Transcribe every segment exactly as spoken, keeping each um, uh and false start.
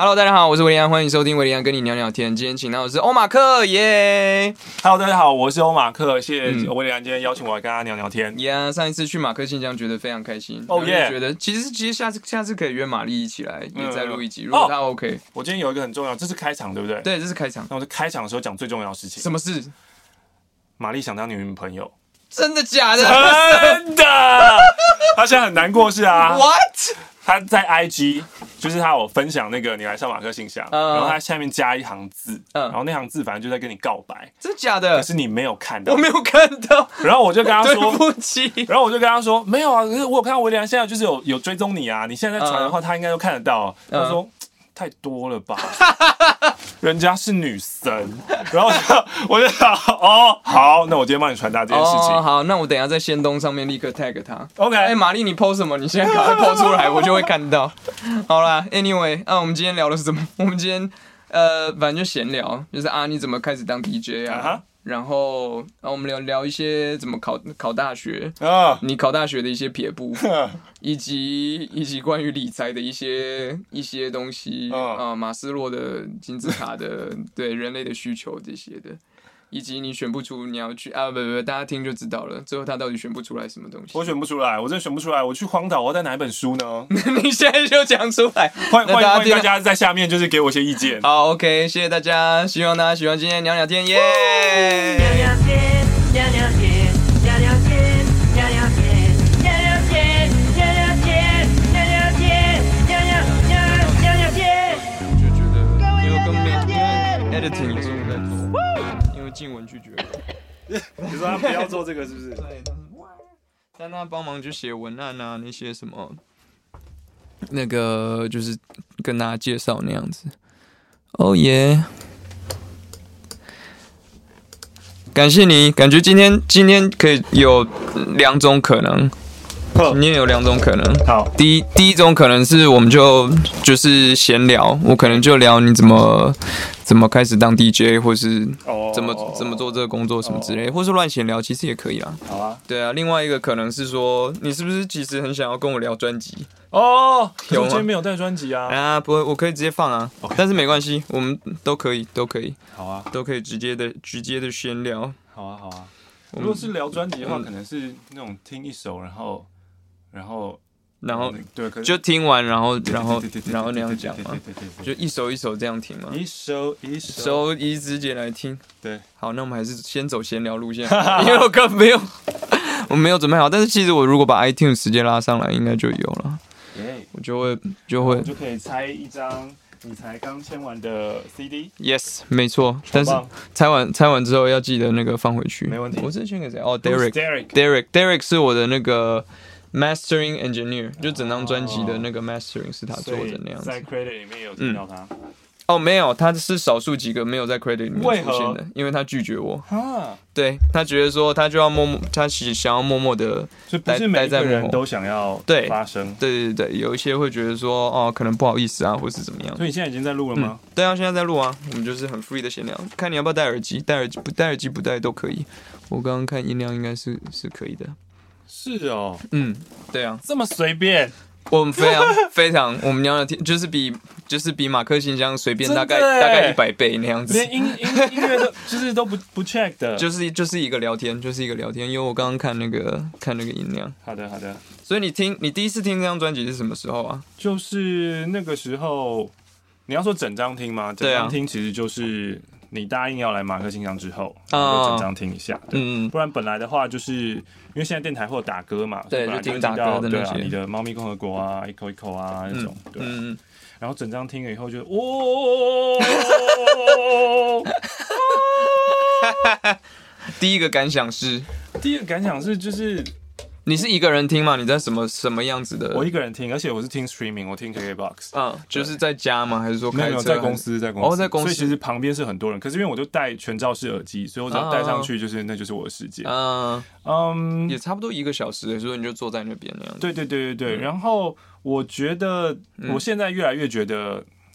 Hello， 大家好，我是维利安，欢迎收听维利安跟你聊聊天。今天请到的是欧马克，耶、yeah! Hello， 大家好，我是欧马克，谢谢维利安今天邀请我来跟大家聊聊天。 呀、yeah, 上一次去马克信箱觉得非常开心， 哦耶， 觉得其实其实下次下次可以约玛丽一起来，也再录一集，嗯、如果她 OK、哦。 我今天有一个很重要，这是开场对不对？ 对，这是开场。 那我在开场的时候讲最重要的事情。 什么事？ 玛丽想当你女朋友。 真的假的？ 真的。他现在很难过是啊。 What？ 他在 I G 就是他有分享那个你来上马克信箱，嗯、然后他下面加一行字，嗯、然后那行字反正就在跟你告白。 真的假的？ 可是你没有看到。 我没有看到。 然后我就跟他说对不起。 然后我就跟他说没有啊，可是我有看到维利安现在就是有有追踪你啊，你现在在传的话，嗯、他应该都看得到。他说。嗯太多了吧，人家是女神，然后我就想，哦，好，那我今天帮你传达这件事情。 哦，好，那我等一下在限动上面立刻 tag 他。 OK， 哎、欸，玛丽，你 po 什么？你现在赶快 po 出来，我就会看到。好啦 ，Anyway， 啊，我们今天聊的是什么？我们今天呃，反正就闲聊，就是啊，你怎么开始当 D J 啊？ Uh-huh. 然后，然后我们聊聊一些怎么考考大学啊， uh, 你考大学的一些撇步， uh, 以及以及关于理财的一些一些东西啊、uh, 呃，马斯洛的金字塔的对人类的需求这些的，以及你选不出你要去啊，不不不，大家听就知道了，最后他到底选不出来什么东西？ 我选不出来，我真的选不出来。我去荒岛，我要带哪一本书呢？ 你现在就讲出来， 欢迎欢迎大家在下面就是给我一些意见。 好 ，OK， 谢谢大家，希望大家喜欢今天聊聊天，耶、yeah! 聊聊天，聊聊天，聊聊天，聊聊天，聊聊天，聊聊天，聊聊天，聊聊聊聊天。 我就觉得，因为根本没有，因为 editing 也是我在做，因为静雯拒绝了。 你说他不要做这个是不是？ 对，但他帮忙就写文案啊，那些什么，那个就是跟大家介绍那样子。哦耶！感谢你，感觉今天今天可以有两种可能，今天有两种可能。 好， 第一第一种可能是我们就就是闲聊，我可能就聊你怎么怎么开始当 D J， 或是怎么、oh, 怎么做这个工作什么之类， oh. 或是乱闲聊，其实也可以啦。 好啊， 对啊。另外一个可能是说，你是不是其实很想要跟我聊专辑？ 哦，可是我今天没有带专辑啊。 啊，不会，我可以直接放啊。Okay. 但是没关系，我们都可以，都可以。 好啊， 都可以直接的直接的闲聊。 好啊，好啊。如果是聊专辑的话，嗯、可能是那种听一首，然后，然后， 然后对， 就听完，然后，然后，然后那样讲嘛，就一首一首这样听嘛。 一首一首， 首一直接来听。 对， 好，那我们还是先走闲聊路线，因为我根本没有，我没有准备好。但是其实我如果把 iTunes 直接拉上来，应该就有了。 Yeah. 我就会就会就可以拆一张你才刚签完的 C D。Yes， 没错。但是拆完拆完之后要记得那个放回去。 没问题。 我是签给谁？哦 ，Derek，Derek，Derek 是我的那个 mastering engineer， 就整张专辑的那个 mastering 是他做的那样子。 在 credit 里面有听到他。嗯哦，没有，他是少数几个没有在 credit 里面出现的，因为他拒绝我。对，他觉得说他就要默默，他想要默默的， 所以不是每个人都想要发声。 对对对对，有一些会觉得说哦，可能不好意思啊，或是怎么样。 所以你现在已经在录了吗？ 嗯、对啊，现在在录啊，我们就是很 free 的闲聊，看你要不要戴耳机，戴耳机不戴耳机不戴都可以。我刚刚看音量应该是是可以的。 是哦， 嗯，对啊， 这么随便。 我们非常非常，我们聊的天就是比就是比马克信箱随便大概大概一百倍那样子， 连音音音乐都就是都不不 check 的， 就是就是一个聊天，就是一个聊天。因为我刚刚看那个看那个音量。 好的好的。 所以你听你第一次听这张专辑是什么时候啊？ 就是那个时候，你要说整张听吗？整张听其实就是你答应要来马克信箱之后，然后整张听一下。嗯，不然本来的话就是因为现在电台会有打歌嘛， 对，就听打歌的那些， 对啊，你的猫咪共和国啊，一口一口啊那种，对。嗯，然后整张听了以后就哦， 第一个感想是， 第一个感想是就是。 你是一个人听吗？你在什么什么样子的？ 我一个人听，而且我是听 streaming， 我听 K K box。 嗯，就是在家吗？还是说开车？ 没有，在公司，在公司。 哦，在公司。 所以其实旁边是很多人，可是因为我就戴全罩式耳机，所以我只要戴上去，就是、啊、那就是我的世界。嗯嗯，也差不多一个小时，所以你就坐在那边那样子。 对对对对对。嗯、然后我觉得，我现在越来越觉得。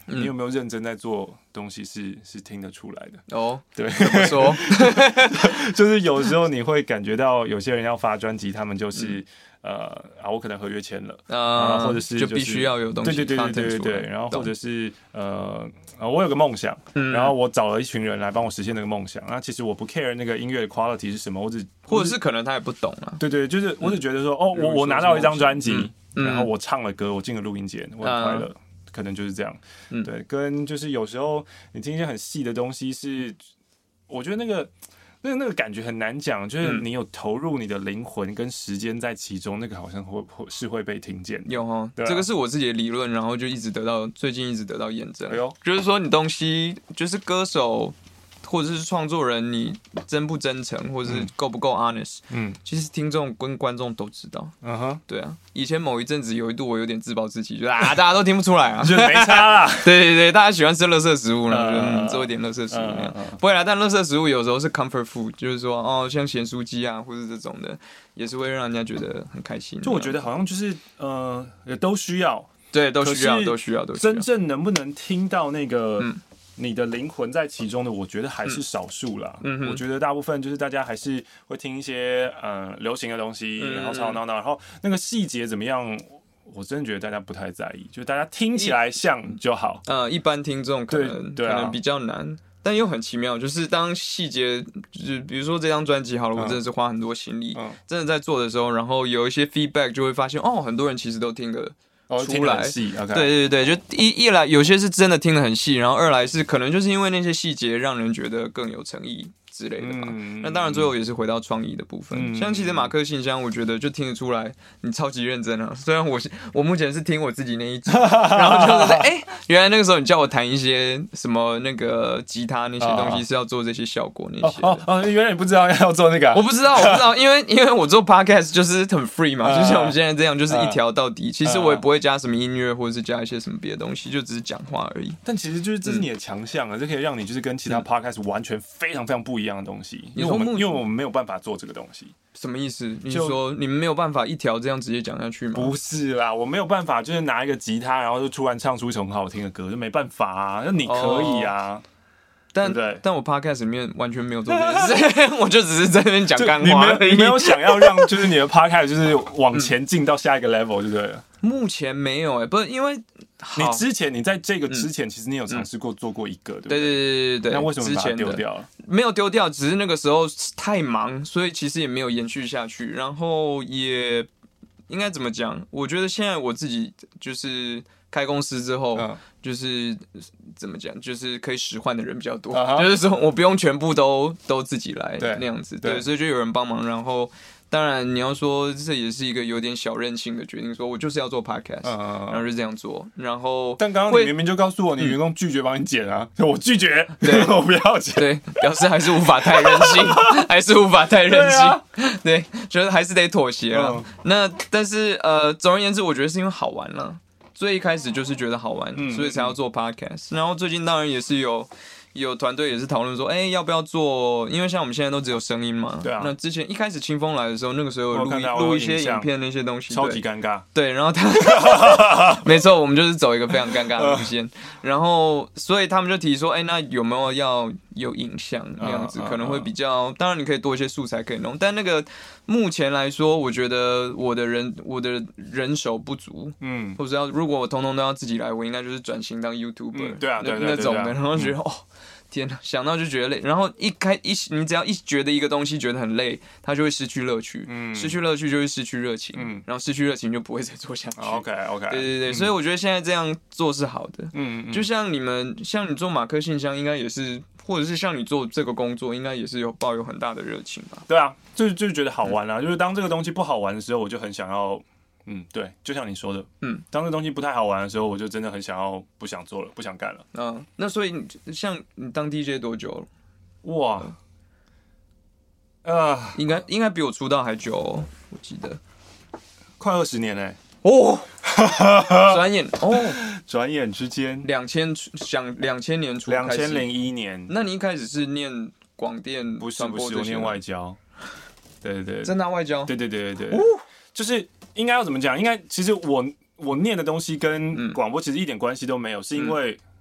你有没有认真在做东西是是听得出来的。 哦， 对， 怎么说？ 就是有时候你会感觉到有些人要发专辑，他们就是。嗯呃啊，我可能合约签了啊、呃，或者是、就是、 就必须要有东西， 对对对对对对，然后或者是呃呃，我有个梦想，嗯、然后我找了一群人来帮我实现那个梦想。那其实我不 care 那个音乐的 quality 是什么，我只或者是可能他也不懂啊。 对对，就是我只觉得说，嗯、哦，我我拿到一张专辑，嗯、然后我唱了歌，我进了录音间，我很快乐。嗯可能就是这样，嗯、对，跟就是有时候你听一些很细的东西是，我觉得那个那个那个感觉很难讲，就是你有投入你的灵魂跟时间在其中，那个好像会会是会被听见的。 有哈，啊、这个是我自己的理论，然后就一直得到最近一直得到验证。 哎呦， 就是说你东西就是歌手。或者是创作人，你真不真诚，或者是够不够 honest， 嗯，其实听众跟观众都知道，嗯哼，对啊。以前某一阵子有一度我有点自暴自弃，就啊大家都听不出来啊， 就没差啦。 对对对，大家喜欢吃垃圾食物，然后就嗯做一点垃圾食物那样，不会啦。但垃圾食物有时候是 comfort food， 就是说哦像咸酥鸡啊，或者这种的，也是会让人家觉得很开心。 就我觉得好像就是呃都需要， 对，都需要，都需要，都需要。 真正能不能听到那个？嗯你的灵魂在其中的，我觉得还是少数啦。嗯、我觉得大部分就是大家还是会听一些呃流行的东西，嗯、然后吵吵闹闹，然后那个细节怎么样，我真的觉得大家不太在意，就是大家听起来像就好。 呃，一般听众可能对、啊、可能比较难，但又很奇妙，就是当细节，就是比如说这张专辑好了，我真的是花很多心力，嗯、真的在做的时候，然后有一些 feedback 就会发现，哦，很多人其实都听得。 哦、 出来， okay、 对对对，就一一来有些是真的听得很细，然后二来是可能就是因为那些细节让人觉得更有诚意之类的吧。嗯、那当然最后也是回到创意的部分。嗯、像其实马克信箱，我觉得就听得出来你超级认真啊。虽然我我目前是听我自己那一集，然后就是哎、欸，原来那个时候你叫我弹一些什么那个吉他那些东西是要做这些效果那些的。 哦哦，原来你不知道要做那个、啊？ 我不知道，我不知道，因为因为我做 podcast 就是很 free 嘛，就像我们现在这样，就是一条到底。其实我也不会加什么音乐，或者是加一些什么别的东西，就只是讲话而已。 但其实就是这是你的强项啊，这、嗯、可以让你就是跟其他 podcast 完全非常非常不一样的东西。因为我们因为我们没有办法做这个东西。 什么意思？你说你们没有办法一条这样直接讲下去吗？ 不是啦，我没有办法，就是拿一个吉他，然后就突然唱出一首很好听的歌，就没办法啊。那你可以啊。哦但对对但我 podcast 里面完全没有做这件事，我就只是在那边讲干话而已。 你没有想要让就是你的 podcast 就是往前进到下一个 level 就对了。 目前没有哎、欸，不是因为你之前你在这个之前，嗯、其实你有尝试过做过一个，对不对？ 对对对对对。 那为什么把它丢掉了？ 没有丢掉，只是那个时候太忙，所以其实也没有延续下去。然后也应该怎么讲？我觉得现在我自己就是开公司之后，嗯、就是怎么讲，就是可以使唤的人比较多， uh-huh. 就是说我不用全部都都自己来那样子，对，对所以就有人帮忙，然后。当然，你要说这也是一个有点小任性的决定，说我就是要做 podcast，、uh, 然后就这样做。然后， 但刚刚你明明就告诉我，你员工拒绝帮你剪啊，嗯、我拒绝，对我不要剪， 对，表示还是无法太任性，还是无法太任性，对,、啊、对，觉得还是得妥协了。Uh. 那但是呃，总而言之，我觉得是因为好玩了，最一开始就是觉得好玩，嗯、所以才要做 podcast。然后最近当然也是有。有团队也是讨论说，哎、欸，要不要做？因为像我们现在都只有声音嘛。 对啊。 那之前一开始清风来的时候，那个时候录录一些影片那些东西， 超级尴尬。 对，然后他，没错，我们就是走一个非常尴尬的路线。然后，所以他们就提说，哎、欸，那有没有要有影像那样子，可能会比较。当然，你可以多一些素材可以弄，但那个目前来说，我觉得我的人我的人手不足，嗯，或者要如果我通通都要自己来，我应该就是转型当 YouTuber，、嗯、 对啊，对对对那种的，然后觉得、嗯、哦。天哪，想到就觉得累，然后一开一，你只要一觉得一个东西觉得很累，它就会失去乐趣，嗯、失去乐趣就会失去热情，嗯、然后失去热情就不会再做下去。 OK OK， 对对对，嗯、所以我觉得现在这样做是好的。嗯嗯，就像你们，像你做马克信箱，应该也是，或者是像你做这个工作，应该也是有抱有很大的热情吧？ 对啊，就就是觉得好玩啊，嗯、就是当这个东西不好玩的时候，我就很想要。嗯，对，就像你说的，嗯，当这东西不太好玩的时候，我就真的很想要不想做了，不想干了。 嗯，那所以你像你当 D J 多久了？ 哇，呃， 应该应该比我出道还久哦，我记得快二十年嘞、欸。 哦，转眼哦， 转眼之间， 两千想两千年初， 两千零一年。 那你一开始是念广电？ 不是不是，我念外交。对对对， 真的外交？ 对对对对对，哦、就是应该要怎么讲？应该其实我我念的东西跟广播其实一点关系都没有，嗯、是因为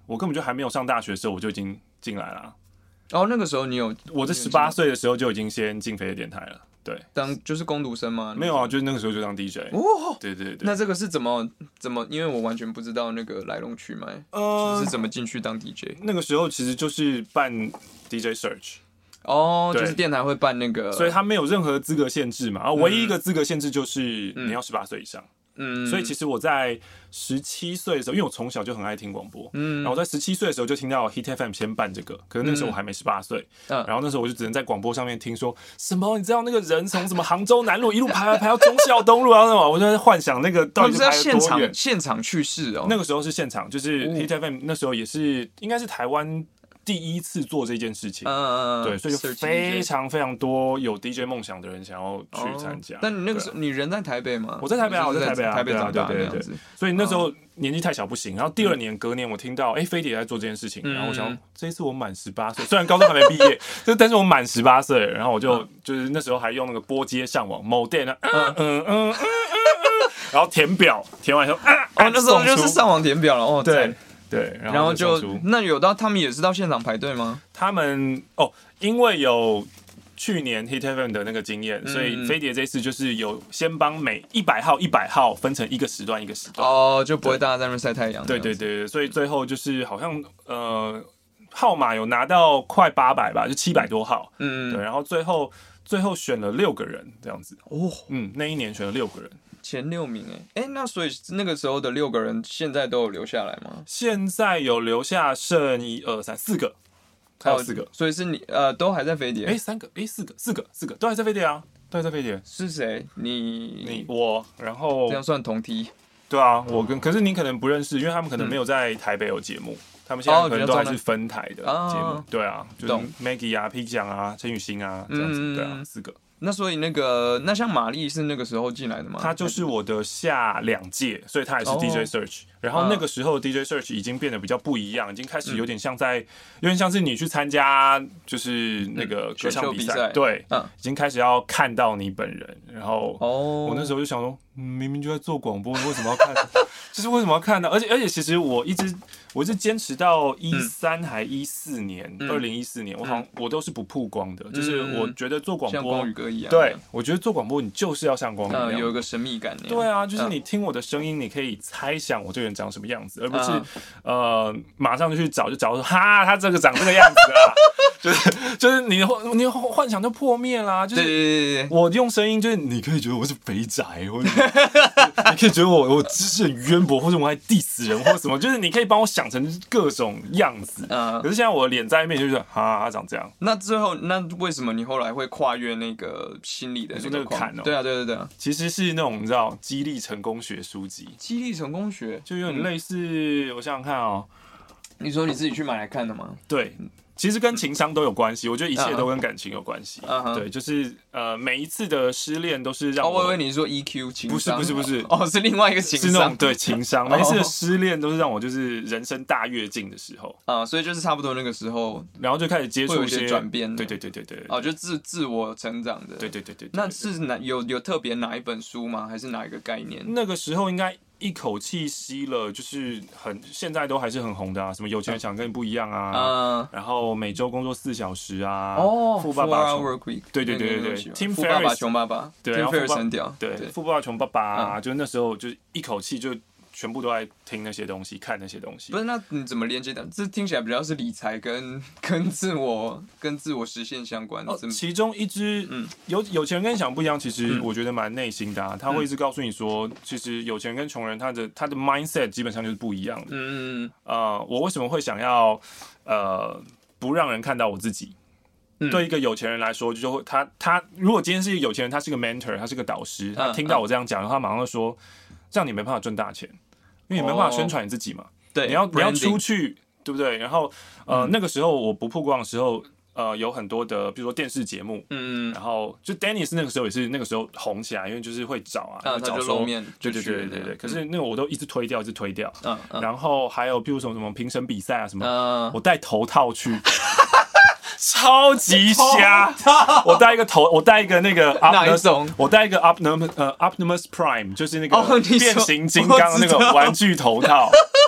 我根本就还没有上大学的时候，我就已经进来了。 哦，那个时候你有， 我在十八岁的时候就已经先进飞碟电台了。对， 当就是工读生吗？ 没有啊，就是那个时候就当 D J。 哦， 对对对。 那这个是怎么怎么？因为我完全不知道那个来龙去脉，呃，是怎么进去当 D J？ 那个时候其实就是办 D J search。 哦，就是电台会办那个， 所以他没有任何资格限制嘛，然后唯一一个资格限制就是你要十八岁以上。嗯，所以其实我在十七岁的时候，因为我从小就很爱听广播，嗯，然后我在十七岁的时候就听到 Hit F M 先办这个，可是那时候我还没十八岁，嗯，然后那时候我就只能在广播上面听说什么，你知道那个人从什么杭州南路一路排排排到忠孝东路，然后那种，我就在幻想那个到底是排了多远。 现场去世哦， 那个时候是现场，就是 Hit F M 那时候也是应该是台湾第一次做这件事情，嗯，对，所以就非常非常多有 D J 梦想的人想要去参加。 但你那个时候，你人在台北吗？ 我在台北啊，我在台北啊， 台北长大对对对。所以那时候年纪太小不行，然后第二年隔年我听到，哎，飞碟在做这件事情，然后我想这一次我满十八岁，虽然高中还没毕业，但是我满十八岁，然后我就就是那时候还用那个拨接上网某店啊，嗯嗯嗯嗯嗯，然后填表，填完以后，啊， 哦，那时候就是上网填表了，哦， 对。对， 然后就那有到他们也是到现场排队吗？ 他们哦，因为有去年 Hit F M 的那个经验，嗯、所以飞碟这次就是有先帮每一百号一百号分成一个时段一个时段哦，就不会大家在那边晒太阳。 对对对对，所以最后就是好像呃号码有拿到快八百吧，就七百多号。嗯，对，然后最后最后选了六个人这样子。哦，嗯，那一年选了六个人。 前六名哎哎，那所以那个时候的六个人现在都有留下来吗？ 现在有留下剩一二三四个，还有四个， 所以是你呃都还在飞碟？ 哎，三个哎四个四个四个都还在飞碟啊，都还在飞碟。 是谁？你你我，然后这样算同梯？ 对啊，我跟可是你可能不认识，因为他们可能没有在台北有节目，他们现在可能都还是分台的节目。对啊，就是 Maggie 啊、P 酱啊、陈雨欣啊这样子，对啊，四个。 那所以那个那像玛丽是那个时候进来的吗？ 她就是我的下两届，所以她也是 D J Search、哦。然后那个时候 D J Search 已经变得比较不一样，已经开始有点像在，有点像是你去参加就是那个歌唱比赛，嗯、对、嗯，已经开始要看到你本人。然后我那时候就想说，嗯、明明就在做广播，为什么要看？就是为什么要看呢？而且而且，其实我一直我一直坚持到一三还一四年，二零一四年，我好像我都是不曝光的，嗯、就是我觉得做广播像光宇哥一样， 对，我觉得做广播你就是要像光宇一样、 嗯，有一个神秘感。 对啊，就是你听我的声音，你可以猜想我这个人长什么样子，而不是、嗯、呃马上就去找就找说哈他这个长这个样子啊，就是就是你你幻想就破灭啦。就是对对对对， 我用声音就是你可以觉得我是肥宅，或者你可以觉得我我知识很渊博，或者我还 diss 人或者什么，就是你可以帮我想成各种样子。嗯，可是现在我的脸在那边就是哈他长这样。 那最后那为什么你后来会跨越那个心理的那个坎哦？ 对啊对对对， 其实是那种你知道激励成功学书籍， 激励成功学就有点类似，嗯、我想想看哦， 你说你自己去买来看的吗？ 对。其实跟情商都有关系，我觉得一切都跟感情有关系。Uh-huh. 对，就是呃，每一次的失恋都是让我。 哦，我以为你说 E Q 情商。 不是不是不是， 哦，是另外一个情商。 是那种对情商，每一次的失恋都是让我就是人生大跃进的时候。 啊、uh, ，所以就是差不多那个时候， 然后就开始接触一些转变。 对对对对对。 哦，就自自我成长的。 对对对 对, 对。 那是哪有有特别哪一本书吗？还是哪一个概念？ 那个时候应该。一口气吸了，就是很现在都还是很红的啊，什么有钱人想跟你不一样啊，嗯、然后每周工作四小时啊， 哦， 富爸爸穷， 对对对对对 ，Tim Ferriss， 富爸爸穷爸爸， 对 ，Tim Ferriss 很屌， 对，富爸爸穷爸爸啊，就那时候就一口气就。全部都在听那些东西，看那些东西。 不是，那你怎么连接的？这听起来比较是理财跟跟自我跟自我实现相关的。 哦，其中一支，嗯，有有钱人跟你想不一样，其实我觉得蛮内心的、啊。他会一直告诉你说，其实有钱人跟穷人，他的他的 mindset 基本上就是不一样的。嗯嗯呃，我为什么会想要呃不让人看到我自己？嗯、对一个有钱人来说，就会他他如果今天是一个有钱人，他是个 mentor， 他是个导师，他听到我这样讲，他马上就说，这样你没办法赚大钱。因为你没办法宣传你自己嘛， 对， 你要你要出去，对不对？然后呃、嗯，那个时候我不曝光的时候，呃，有很多的，比如说电视节目，嗯，然后就 Dennis 那个时候也是那个时候红起来，因为就是会找啊， 啊找说面， 对对对对对。可是那个我都一直推掉，一直推掉，嗯嗯。然后还有譬如什么什么评审比赛啊什么，嗯、我戴头套去。超级瞎！我戴一个头，我戴一个那个 Optimus， 我戴一个 Optimus 呃 Optimus Prime， 就是那个变形金刚那个玩具头套。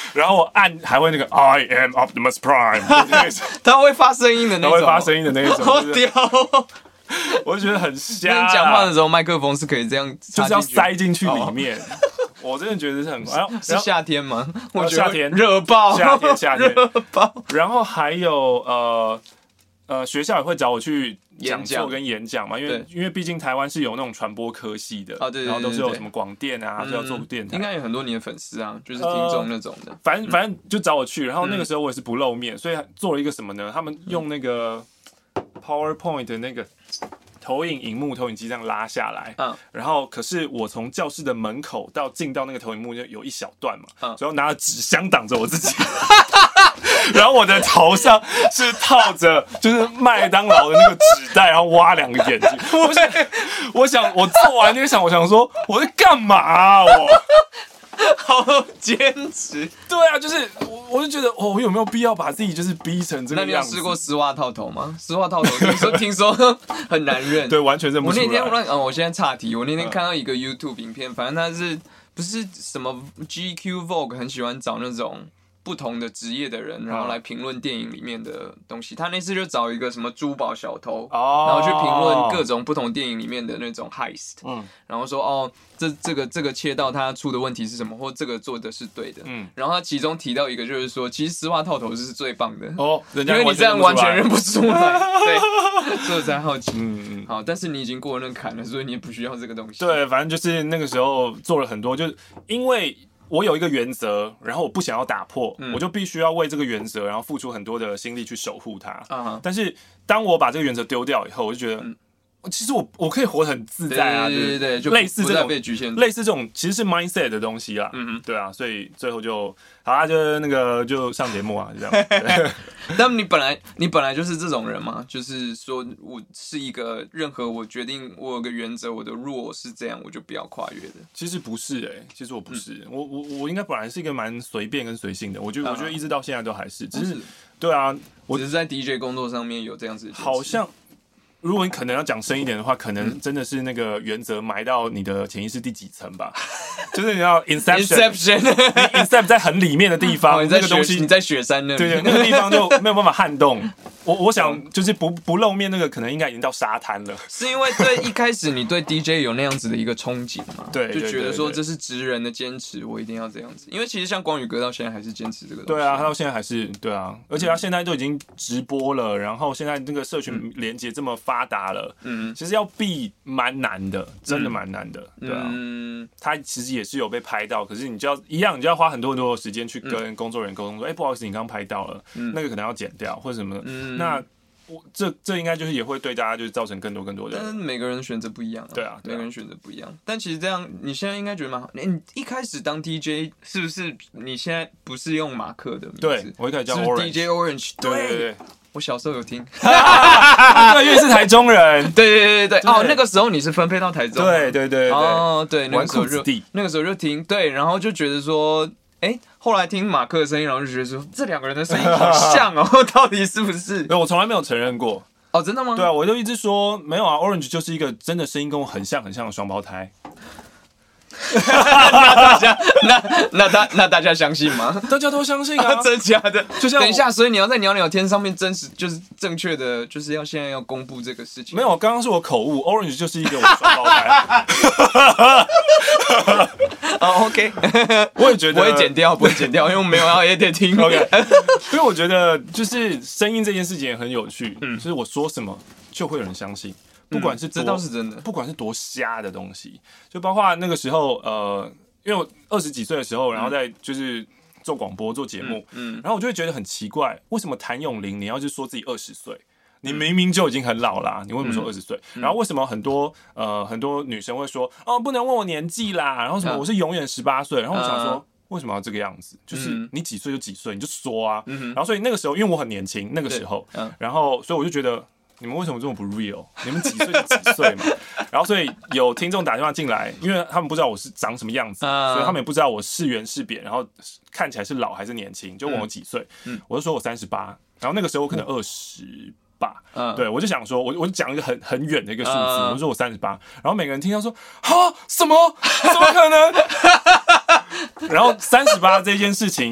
然后我按还会那个 I am Optimus Prime， 他会发声音的那种， 他会发声音的那种， 好屌、哦！ 我就觉得很瞎、啊。 你讲话的时候，麦克风是可以这样， 就是要塞进去里面。哦、我真的觉得是很，然后是夏天吗？我觉得夏天热爆， 夏天夏天热爆。 然后还有呃呃，学校也会找我去讲座跟演讲嘛，因为因为毕竟台湾是有那种传播科系的， 啊对， 然后都是有什么广电啊，就要做电台， 应该有很多你的粉丝啊，就是听众那种的。 反正反正就找我去，然后那个时候我也是不露面，所以做了一个什么呢？他们用那个 PowerPoint 的那个投影荧幕投影机这样拉下来，嗯，然后可是我从教室的门口到进到那个投影幕就有一小段嘛，嗯，所以拿着纸箱挡着我自己，然后我的头上是套着就是麦当劳的那个纸袋，然后挖两个眼睛。我想，我想我做完那个想，我想说我在干嘛啊？我好坚持。 对啊，就是我我就觉得哦，我有没有必要把自己就是逼成这个样子？ 那你有试过丝袜套头吗？丝袜套头听说听说很难认， 对，完全认不出来。 我那天我嗯，我现在岔题，我那天看到一个 YouTube 影片，反正他是不是什么 G Q Vogue 很喜欢找那种不同的职业的人，然后来评论电影里面的东西。他那次就找一个什么珠宝小偷，哦、然后去评论各种不同电影里面的那种 heist，嗯，然后说哦，这这个这个切到他出的问题是什么，或这个做的是对的，嗯，然后他其中提到一个就是说，其实丝袜套头是最棒的哦，因为你这样完全认不出来，对，所以我才好奇，嗯嗯，好，但是你已经过了那个坎了，所以你也不需要这个东西。 对，反正就是那个时候做了很多，就是因为我有一个原则，然后我不想要打破，嗯、我就必须要为这个原则，然后付出很多的心力去守护它。Uh-huh. 但是当我把这个原则丢掉以后，我就觉得，嗯、其实我我可以活得很自在啊， 对对对， 就类似这种被局限， 类似这种其实是 mindset 的东西啦。嗯哼，对啊，所以最后就好啊，就那个就上节目啊，就这样。 但你本来你本来就是这种人嘛，就是说我是一个任何我决定我有个原则，我的 rule 是这样，我就不要跨越的。 其实不是哎、欸，其实我不是，嗯、我我我应该本来是一个蛮随便跟随性的，我觉得、uh-huh. 我觉得一直到现在都还是，只是对啊， 我只是在 D J 工作上面有这样子的， 好像。如果你可能要讲深一点的话，可能真的是那个原则埋到你的潜意识第几层吧，就是你要 Inception， 你 Incept 在很里面的地方， 哦、你在那个东西你在雪山那里， 对对，那个地方就没有办法撼动。我我想就是不不露面那个，可能应该已经到沙滩了。 是因为对一开始你对 D J 有那样子的一个憧憬嘛？ 对， 就觉得说这是职人的坚持，我一定要这样子。因为其实像光宇哥到现在还是坚持这个东西。 对啊，他到现在还是对啊，而且他现在都已经直播了，然后现在那个社群连接这么发达了。嗯，其实要避蛮难的，真的蛮难的，嗯、对啊。嗯，他其实也是有被拍到，可是你就要一样，你就要花很多很多的时间去跟工作人员沟通说，哎、嗯欸，不好意思，你刚拍到了，嗯、那个可能要剪掉或者什么。嗯，那我这这应该就是也会对大家就是造成更多更多的。 但是每个人选择不一样、啊， 对啊，对啊， 每个人选择不一样。但其实这样，你现在应该觉得蛮好。你一开始当 D J 是不是？你现在不是用马克的名字？ 对，我一开始叫 Orange， D J Orange， 对对 对, 对。 我小时候有听， 对，因为是台中人， 对对对对哦，那个时候你是分配到台中， 对对对， 哦对，那个时候就那个时候就听，对，然后就觉得说，哎，后来听马克的声音，然后就觉得说，这两个人的声音好像哦，到底是不是？ 我从来没有承认过， 哦，真的吗？ 对啊，我就一直说没有啊 ，Orange 就是一个真的声音跟我很像很像的双胞胎。 那大家那那大那大家相信吗？ 大家都相信啊， 真假的？ 就像等一下，所以你要在鸟鸟天上面真实就是正确的，就是要现在要公布这个事情。 没有，刚刚是我口误 ，Orange 就是一个我的双胞胎。 哦 ，OK， 我也觉得不会剪掉，不会剪掉，因为我没有要也得听。 OK， 因为我觉得就是声音这件事情也很有趣，嗯，就是我说什么就会有人相信。不管是多、 嗯、这倒是真的， 不管是多瞎的东西，就包括那个时候，呃，因为我二十几岁的时候，然后在就是做广播、做节目，嗯，嗯然后我就会觉得很奇怪，为什么谭咏麟你要是说自己二十岁，你明明就已经很老啦、啊，你为什么说二十岁？然后为什么很多呃很多女生会说哦，不能问我年纪啦，然后什么我是永远十八岁，然后我想说。为什么要这个样子？就是你几岁就几岁，你就说啊。嗯、然后所以那个时候，因为我很年轻，那个时候，嗯、然后所以我就觉得。你们为什么这么不 real？ 你们几岁就几岁嘛？然后所以有听众打电话进来，因为他们不知道我是长什么样子，uh, 所以他们也不知道我是圆是扁，然后看起来是老还是年轻，就问我几岁、嗯，我就说我三十八，然后那个时候我可能二十八，对我就想说，我我就讲一个很很远的一个数字， uh, 我就说我三十八，然后每个人听到说啊什么？怎么可能？然后三十八这件事情。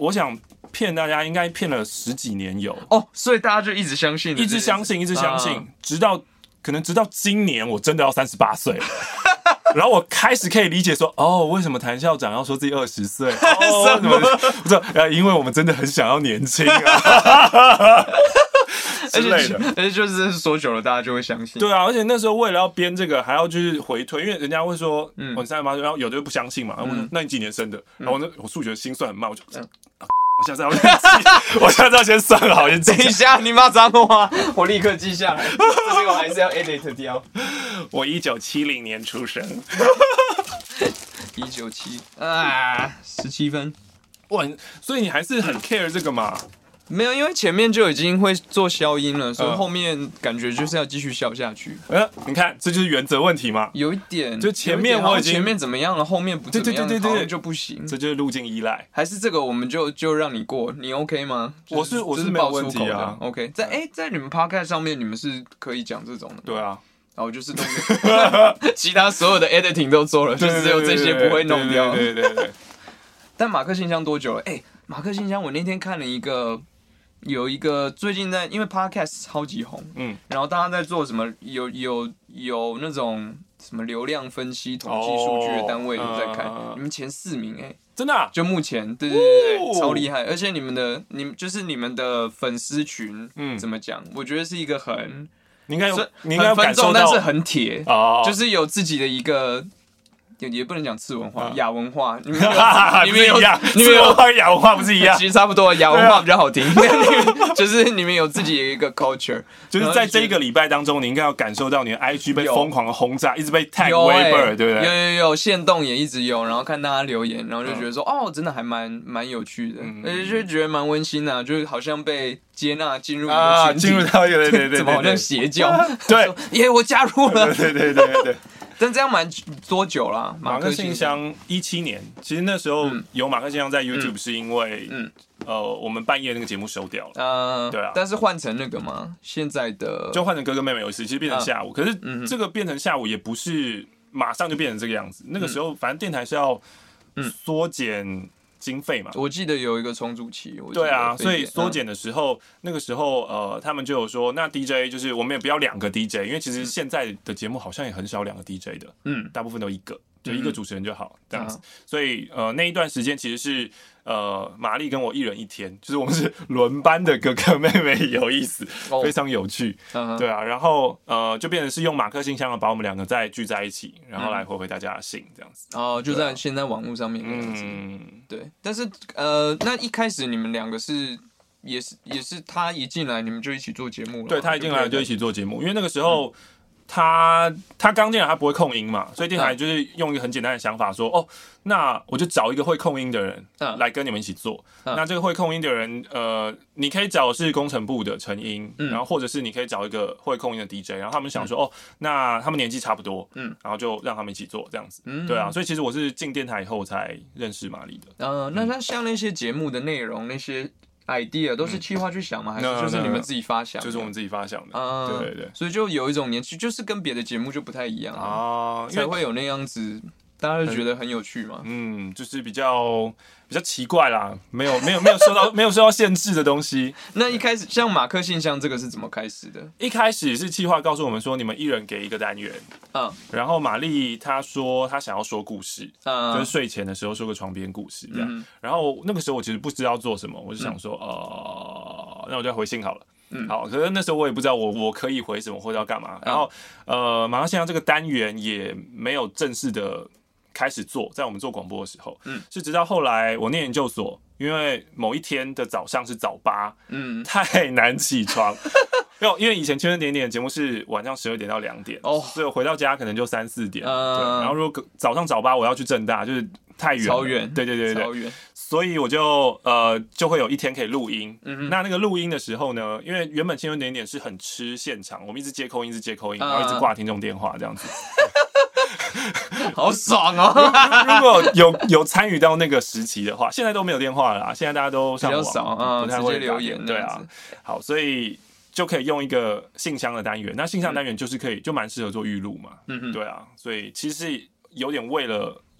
我想骗大家，应该骗了十几年有哦，所以大家就一直相信， 一直相信，一直相信， 啊、 直到可能直到今年，我真的要三十八岁了。然后我开始可以理解说，哦，为什么谭校长要说自己二十岁？哦，什么？不是，呃，因为我们真的很想要年轻啊。之类的， 而且就是说久了，大家就会相信。 对啊，而且那时候为了要编这个，还要就是回推，因为人家会说，嗯，我三十八岁，然后有的就不相信嘛。然后我说，那你几年生的？然后我那我数学心算很慢，我就，我下次要先记，我下次要先算好，先记。 等一下，你骂脏话，我立刻记下来。这个我还是要 edit 掉。 我一九七零年出生， 一九七啊，十七分。 哇，所以你还是很 care 这个嘛？ 没有，因为前面就已经会做消音了，所以后面感觉就是要继续笑下去。 呃，你看，这就是原则问题嘛。 有一点， 就前面我已经前面怎么样了，后面不怎么样，对对对对，就不行。 这就是路径依赖。 还是这个，我们就就让你过，你 OK 吗？ 我是我是没有问题啊。 OK， 在哎，在你们 Podcast 上面，你们是可以讲这种的。 对啊。 然后就是弄，其他所有的 editing 都做了，就只有这些不会弄掉。 对对对对。 但马克信箱多久了？哎，马克信箱，我那天看了一个。有一个最近在，因为 podcast 超级红，嗯，然后大家在做什么，有有有那种什么流量分析、统计数据的单位有在看，哦、你们前四名哎、欸， 真的、啊， 就目前，对对对对，哦、超厉害，而且你们的你们就是你们的粉丝群，嗯，怎么讲？我觉得是一个很， 你应该有，你应该有感受到， 但是很铁， 哦， 就是有自己的一个。也也不能讲次文化，亚、嗯、文化，你们有， 你们有，你们有亚文化不是一样？ 其实差不多，亚文化比较好听，就是你们有自己的一个 culture， 就是在这一个礼拜当中，你应该要感受到你的 I G 被疯狂的轰炸，一直被 tag Weber，、欸、对不对？ 有有有，限动也一直有，然后看大家留言，然后就觉得说，嗯、哦，真的还蛮蛮有趣的，嗯、而且就觉得蛮温馨的、啊，就是好像被接纳进入啊，进入到一个对对对， 怎么好像邪教？ 对， 耶，我加入了， 对对对对对。 但这样蛮多久啦？ 马克信箱一七年，其实那时候有马克信箱在 YouTube 是因为，嗯，呃，我们半夜那个节目收掉了，呃，对啊， 但是换成那个嘛，现在的就换成哥哥妹妹有事，其实变成下午，可是这个变成下午也不是马上就变成这个样子，那个时候反正电台是要缩减。经费嘛， 我记得有一个重组期， 对啊，所以缩减的时候，嗯、那个时候呃，他们就有说，那 D J 就是我们也不要两个 D J， 因为其实现在的节目好像也很少两个 D J 的，嗯，大部分都一个，就一个主持人就好、嗯、这样子。所以呃，那一段时间其实是呃，玛丽跟我一人一天，就是我们是轮班的哥哥妹妹，有意思，哦、非常有趣，嗯、对啊。然后呃，就变成是用马克信箱把我们两个再聚在一起，然后来回回大家的信这样子。 哦，就在现在网络上面这样子，嗯，对。但是呃，那一开始你们两个是也是也是他一进来你们就一起做节目了， 对他一进来就一起做节目，因为那个时候。嗯他他刚进来，他不会控音嘛，所以电台就是用一个很简单的想法说，哦，那我就找一个会控音的人来跟你们一起做。嗯、那这个会控音的人，呃，你可以找是工程部的成音，嗯、然后或者是你可以找一个会控音的 D J， 然后他们想说，嗯、哦，那他们年纪差不多，嗯，然后就让他们一起做这样子，嗯、对啊，所以其实我是进电台以后才认识玛丽的。 呃，那那像那些节目的内容那些。idea 都是企划去想吗？嗯、还是就是你们自己发想？ 就是我们自己发想的。嗯、对对对， 所以就有一种年纪，就是跟别的节目就不太一样啊，才会有那样子，大家就觉得很有趣嘛。 嗯，就是比较比较奇怪啦，没有没有没有受到没有受到限制的东西。 那一开始像马克信箱这个是怎么开始的？ 一开始是企划告诉我们说，你们一人给一个单元。嗯，然后玛丽她说她想要说故事，嗯，就是睡前的时候说个床边故事这样。嗯、然后那个时候我其实不知道做什么，我就想说，嗯、呃，那我就回信好了。嗯，好，可是那时候我也不知道我我可以回什么或者要干嘛。然后呃，马克信箱这个单元也没有正式的开始做，在我们做广播的时候，嗯，是直到后来我念研究所，因为某一天的早上是早八，嗯，太难起床。因为以前圈圈点点的节目是晚上十二点到两点，哦，所以我回到家可能就三四点，呃、对。然后如果早上早八我要去政大，就是太远， 超远， 对对对对， 超远。 所以我就呃就会有一天可以录音。嗯、那那个录音的时候呢，因为原本圈圈点点是很吃现场，我们一直接扣音，一直接扣音，然后一直挂听众电话这样子。 好爽哦！ 如果有有参与到那个时期的话，现在都没有电话了啦，现在大家都上网， 比较少啊，不太会留言。 对啊，好，所以就可以用一个信箱的单元。那信箱单元就是可以，就蛮适合做预录嘛。嗯对啊，所以其实是有点为了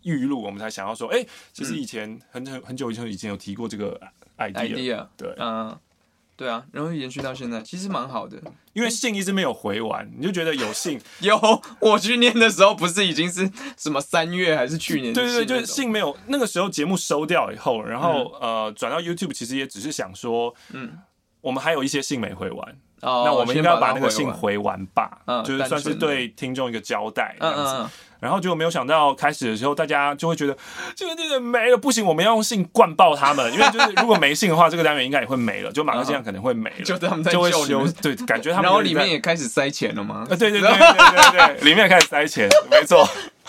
预录，我们才想要说，哎、欸，其实以前很很很久以前以前有提过这个 idea，, idea 对， 嗯、呃，对啊，然后延续到现在，其实蛮好的。 因为信一直没有回完，你就觉得有信有，我去念的时候不是已经是什么三月还是去年的信？ 对对对，就是信没有。那个时候节目收掉以后，然后、嗯、呃转到 YouTube， 其实也只是想说，嗯，我们还有一些信没回完。哦、那我们应该把那个信回完吧，嗯、就是算是对听众一个交代这样子。嗯嗯嗯，然后结果没有想到，开始的时候大家就会觉得这个这个没了，不行，我们要用信灌爆他们，因为就是如果没信的话，这个单元应该也会没了，就马克这样可能会没了， 就他们在就会修，对，感觉他们然后里面也开始塞钱了吗？ 呃，对对对对对对对，里面也开始塞钱，没错。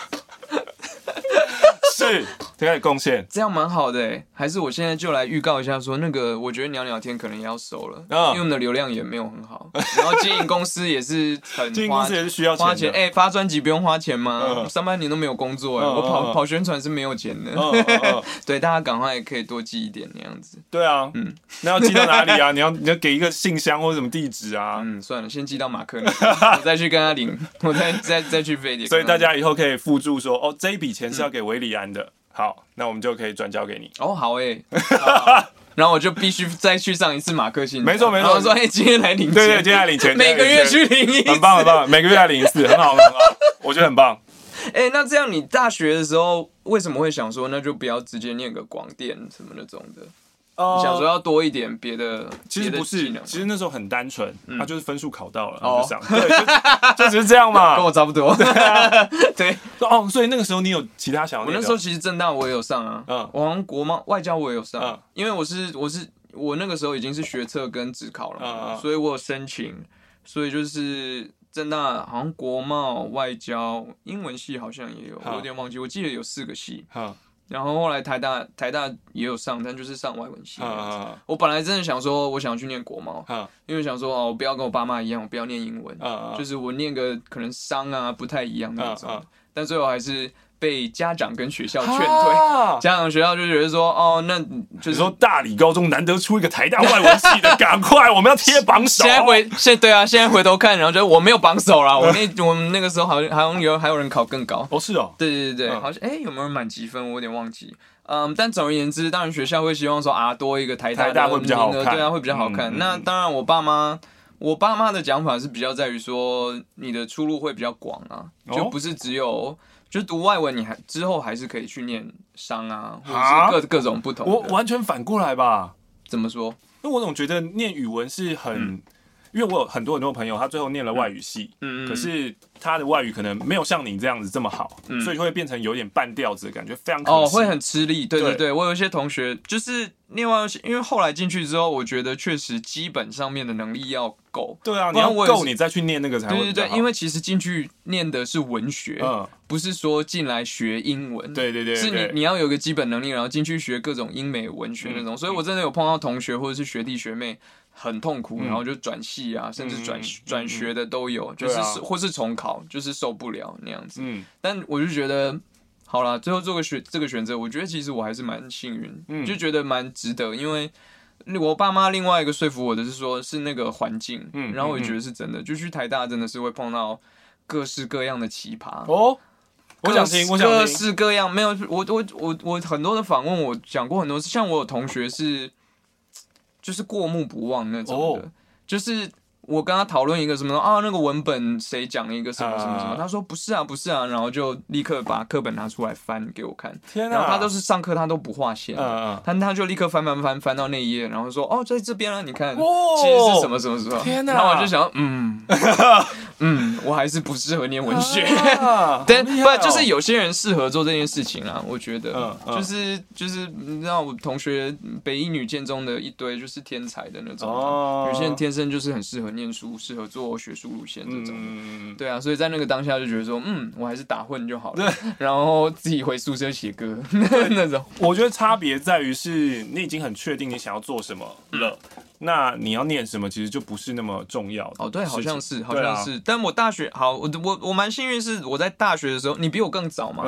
是，就开始贡献， 这样蛮好的哎。还是我现在就来预告一下说，那个我觉得聊聊天可能也要收了，嗯、因为我们的流量也没有很好，然后经营公司也是很经营公司也是需要钱花钱。哎、欸，发专辑不用花钱吗？嗯、上半年都没有工作哎、嗯，我跑、嗯、跑宣传是没有钱的。嗯嗯、对，大家赶快也可以多寄一点那样子。 对啊，嗯，那要寄到哪里啊？你要你要给一个信箱或者什么地址啊？ 嗯，算了，先寄到马克那里，我再去跟他领，我再再再去飞碟。 所以大家以后可以附注说，哦，这一笔钱是要给维里安的。嗯，好，那我们就可以转交给你。 哦，好诶、欸，然后我就必须再去上一次马克信。 没错没错。 然后说，哎、欸，今天来领钱。 对对，今天来领钱， 每个月去领一次， 很棒很棒，每个月来领一次，很好很好，我觉得很棒。 哎、欸，那这样你大学的时候为什么会想说，那就不要直接念个广电什么那种的？你想说要多一点别的， 其实不是，其实那时候很单纯，他、嗯、就是分数考到了，然后就上， 哦、 对，就就只是这样嘛， 跟我差不多。 对啊， 对， 哦，所以那个时候你有其他想要？ 我那时候其实政大我也有上啊，嗯，我好像国贸外交我也有上，嗯，因为我是我是我那个时候已经是学测跟指考了嘛，嗯、所以我有申请，所以就是政大好像国贸外交英文系好像也有，我有点忘记，我记得有四个系，嗯。然后后来台大台大也有上，但就是上外文系。Uh, 我本来真的想说，我想去念国贸， uh, 因为想说哦，我不要跟我爸媽一樣，我不要念英文， uh, 就是我念個可能商啊不太一樣那種。Uh, uh, 但最後還是被家長跟學校勸退， uh, 家長學校就覺得說，哦，那就是你說大理高中難得出一個台大外文系的，趕快，我們要貼榜首。 現在回現對啊，現在回頭看，然後覺得我沒有榜首啦，我那我們那個時候好像好像有還有人考更高。 哦，是哦， 對對對對，嗯、好像哎有沒有人滿級分，我有點忘記。嗯，但總而言之，當然學校會希望說啊，多一個台大的， 台大會比較好看， 對啊，會比較好看。嗯、那當然，我爸媽，我爸媽的講法是比較在於說，你的出路會比較廣啊，就不是只有，就讀外文，你還之後還是可以去念商啊，或者是各各種不同的。 我完全反過來吧？ 怎麼說？ 因為我總覺得念語文是很。嗯因為我有很多很多朋友，他最後念了外語系，嗯、可是他的外語可能沒有像你這樣子這麼好，嗯、所以會變成有點半調子的感覺，非常可惜。 哦，會很吃力。對對對，對我有一些同學就是念外語系，因為後來進去之後，我覺得確實基本上面的能力要夠。 對啊，你要夠，你再去念那個才會比較好。對對對， 因為其實進去念的是文學，嗯、不是說進來學英文。 對對對，對， 是你你要有個基本能力，然後進去學各種英美文學那種。嗯、所以我真的有碰到同學或者是學弟學妹。很痛苦，然後就轉系啊，嗯、甚至轉轉、嗯、學的都有，嗯、就是、啊、或是重考，就是受不了那樣子。嗯，但我就覺得，好啦，最後做個選這個選擇，我覺得其實我還是蠻幸運，嗯、就覺得蠻值得，因為我爸媽另外一個說服我的是說，是那個環境，嗯，然後我也覺得是真的，就去台大真的是會碰到各式各樣的奇葩哦。我想聽，我想聽， 各式各樣，沒有我我我我很多的訪問，我講過很多次，像我有同學是。就是過目不忘那種的， oh. 就是我跟他討論一個什麼啊，那個文本誰講一個什麼什麼什麼， uh. 他說不是啊不是啊，然後就立刻把課本拿出來翻給我看，天啊，然後他都是上課他都不畫線， uh. 他他就立刻翻翻翻翻到那一頁，然後說哦在這邊啊，你看，oh. 其實是什麼什麼什麼，天啊，然後我就想嗯嗯，我還是不適合念文學，但不就是有些人適合做這件事情啊，我覺得， uh. Uh. 就是就是你知道我同學北一女建中的一堆就是天才的那種， oh. 有些人天生就是很適合念書，適合做學術路線這種，嗯、對啊，所以在那個當下就覺得說，嗯，我還是打混就好了，然後自己回宿舍寫歌那種。 我覺得差別在於是你已經很確定你想要做什麼了，嗯、那你要念什麼其實就不是那麼重要的。 哦，對，好像是，好像是。啊、但我大學好，我我我蠻幸運是我在大學的時候，你比我更早嘛。嗯哎、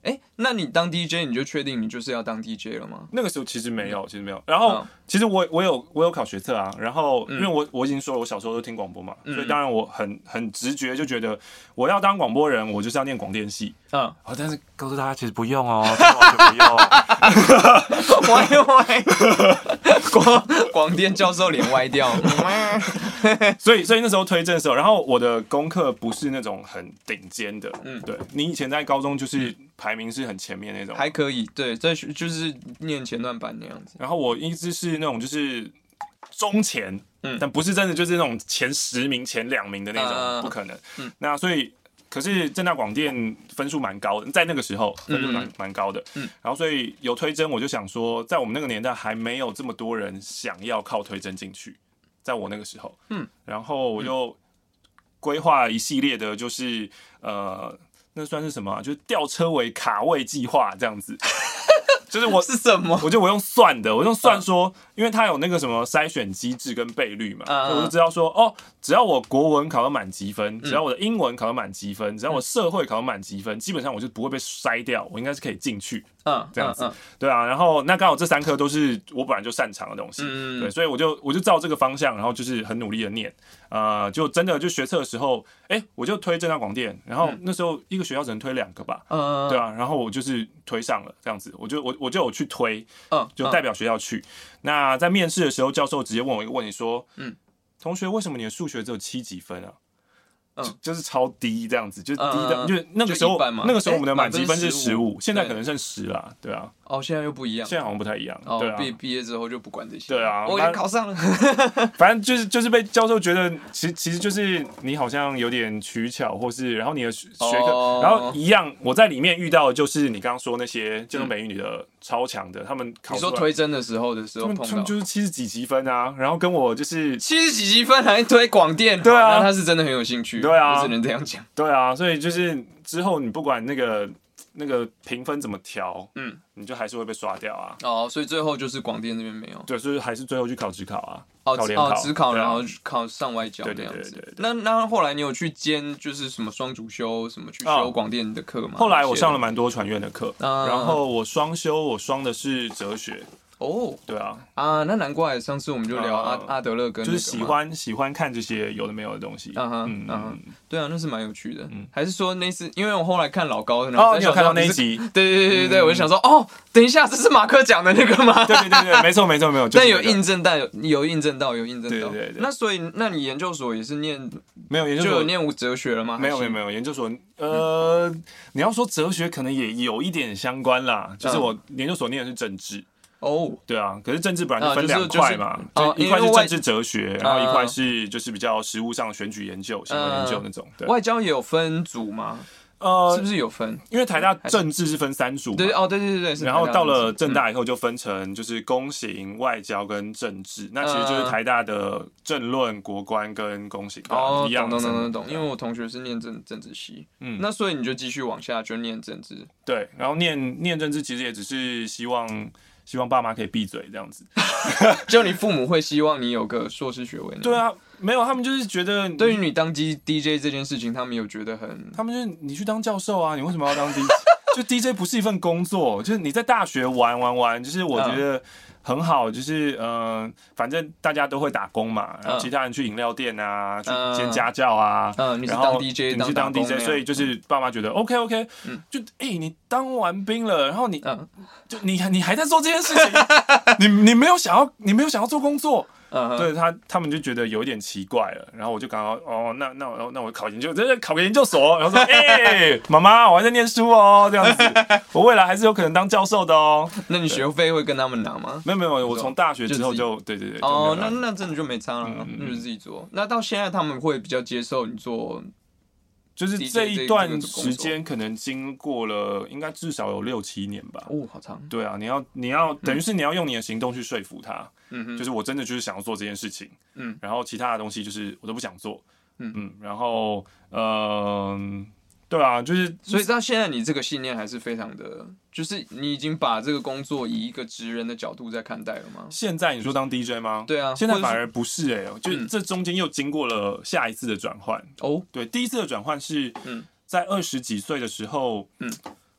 哎、欸，那你当 D J 你就确定你就是要当 D J 了吗？ 那个时候其实没有，其实没有。然后、嗯、其实我我有我有考学测啊，然后、嗯、因为我我已经说了，我小时候都听广播嘛，嗯、所以当然我很很直觉就觉得我要当广播人，我就是要念广电系。嗯，哦，但是告诉大家其实不用哦，完全不用。 歪歪，广广电教授脸歪掉。 所以所以那时候推甄的时候，然后我的功课不是那种很顶尖的，嗯，对你以前在高中就是排名是很前面那种， 还可以，对，在就是念前段班那样子。 然后我一直是那种就是中前，嗯，但不是真的就是那种前十名、前两名的那种，呃、不可能。嗯，那所以可是政大广电分数蛮高的，在那个时候分数蛮蛮高的，嗯，然后所以有推甄，我就想说，在我们那个年代还没有这么多人想要靠推甄进去。在我那个时候，嗯，然后我就规划一系列的，就是呃，那算是什么、啊？就是吊车尾卡位计划这样子。就是我是什么？ 我就我用算的，我用算说，因为它有那个什么筛选机制跟倍率嘛，所以我就知道说，哦，只要我国文考到满积分，只要我的英文考到满积分，只要我社会考到满积分，基本上我就不会被筛掉，我应该是可以进去，嗯，这样子，对啊。然后那刚好这三科都是我本来就擅长的东西，对，所以我就我就照这个方向，然后就是很努力的念，呃，就真的就学测的时候，哎，我就推政大广电，然后那时候一个学校只能推两个吧，嗯，对啊，然后我就是推上了，这样子，我就我。我就有去推，嗯，就代表学校去。嗯、那在面试的时候，教授直接问我一个问题，说：“嗯，同学，为什么你的数学只有七几分啊？”嗯，就就是超低这样子，就是低的，嗯、就是那个时候，那个时候我们的满积分是十五，现在可能剩十啦，对啊。 哦，现在又不一样， 现在好像不太一样。 哦， 对啊， 毕毕业之后就不管这些。 对啊， 我也考上了。 反正就是就是被教授觉得，其实其实就是你好像有点取巧，或是然后你的学科，哦、然后一样，我在里面遇到的就是你刚刚说那些建中美语的超强的，他们考出来。 你说推甄的时候的时候碰到， 他们就是七十几积分啊，然后跟我就是七十几积分还推广电， 对啊， 那他是真的很有兴趣， 对啊， 我只能这样讲。 对啊，所以就是之后你不管那个。那个评分怎么调，嗯，你就还是会被刷掉啊。 哦，所以最后就是广电那边没有。 对，所以还是最后去考指考啊。 哦， 考联考， 哦，指考，然后考上外教这样子。 对对对对。 那那后来你有去兼就是什么双主修，什么去修广电的课吗？ 后来我上了蛮多传院的课，然后我双修，我双的是哲学。 哦， 对啊， 啊，那难怪上次我们就聊阿、呃、阿德勒跟、那個、 就是喜欢喜欢看这些有的没有的东西，嗯哼， 嗯嗯，对啊，那是蛮有趣的。嗯，还是说那次，因为我后来看老高， 然后你有看到那一集？ 对对对对对，嗯、我就想说，哦，等一下，这是马克讲的那个吗？ 对对对对，没错没错没有。 但有印证到，有有印证到，有印证到。 对对对。 那所以，那你研究所也是念没有研究所就有念哲学了吗？ 没有没有没有研究所，呃，嗯、你要说哲学可能也有一点相关啦，就是我研究所念的是政治。哦， oh, 对啊，可是政治本来就分两块嘛，啊就是就是、就一块是政治哲学，然后一块是就是比较实务上选举研究、新闻研究那种。对， 外交也有分组吗？呃，是不是有分？ 因为台大政治是分三组， 对哦，对对对对。 然后到了政大以后就分成就是公行、外交跟政治，那其实就是台大的政论、国关跟公行哦， 一样。 懂懂懂懂，因为我同学是念政政治系，嗯，那所以你就继续往下就念政治。 对，然后念念政治其实也只是希望。希望爸妈可以闭嘴这样子， 就你父母会希望你有个硕士学位呢？ 对啊，没有，他们就是觉得对于你当 D J 这件事情，他们有觉得很， 他们就是你去当教授啊，你为什么要当 D J？ 就 D J 不是一份工作，就是你在大学玩玩玩，就是我觉得很好，就是呃，反正大家都会打工嘛，然后其他人去饮料店啊，去兼家教啊， 嗯，你是当 D J， 你去当 D J， 所以就是爸妈觉得 OK OK， 就哎，你当完兵了，然后你就你你还在做这件事情，你你没有想要，你没有想要做工作。Uh-huh. 对他，他们就觉得有一点奇怪了，然后我就刚刚哦，那那我那我考研究，真的考个研究所，然后说，哎、欸，妈妈，我还在念书哦，这样子，我未来还是有可能当教授的哦。 那你学费会跟他们拿吗？ 没有没有，我从大学之后就，就对对对。 哦，那那真的就没差了，嗯、那就自己做。那到现在他们会比较接受你做。 就是这一段时间，可能经过了，应该至少有六七年吧。 哦，好长。 对啊，你要你要等于是你要用你的行动去说服他，嗯，就是我真的就是想要做这件事情，嗯，然后其他的东西就是我都不想做，嗯嗯，然后嗯、呃，对啊，就是所以到现在你这个信念还是非常的，就是你已经把这个工作以一个职人的角度在看待了吗？ 现在你说当 D J 吗？ 对啊， 现在反而不是哎、欸，就这中间又经过了下一次的转换哦。对，第一次的转换是在二十几岁的时候，嗯，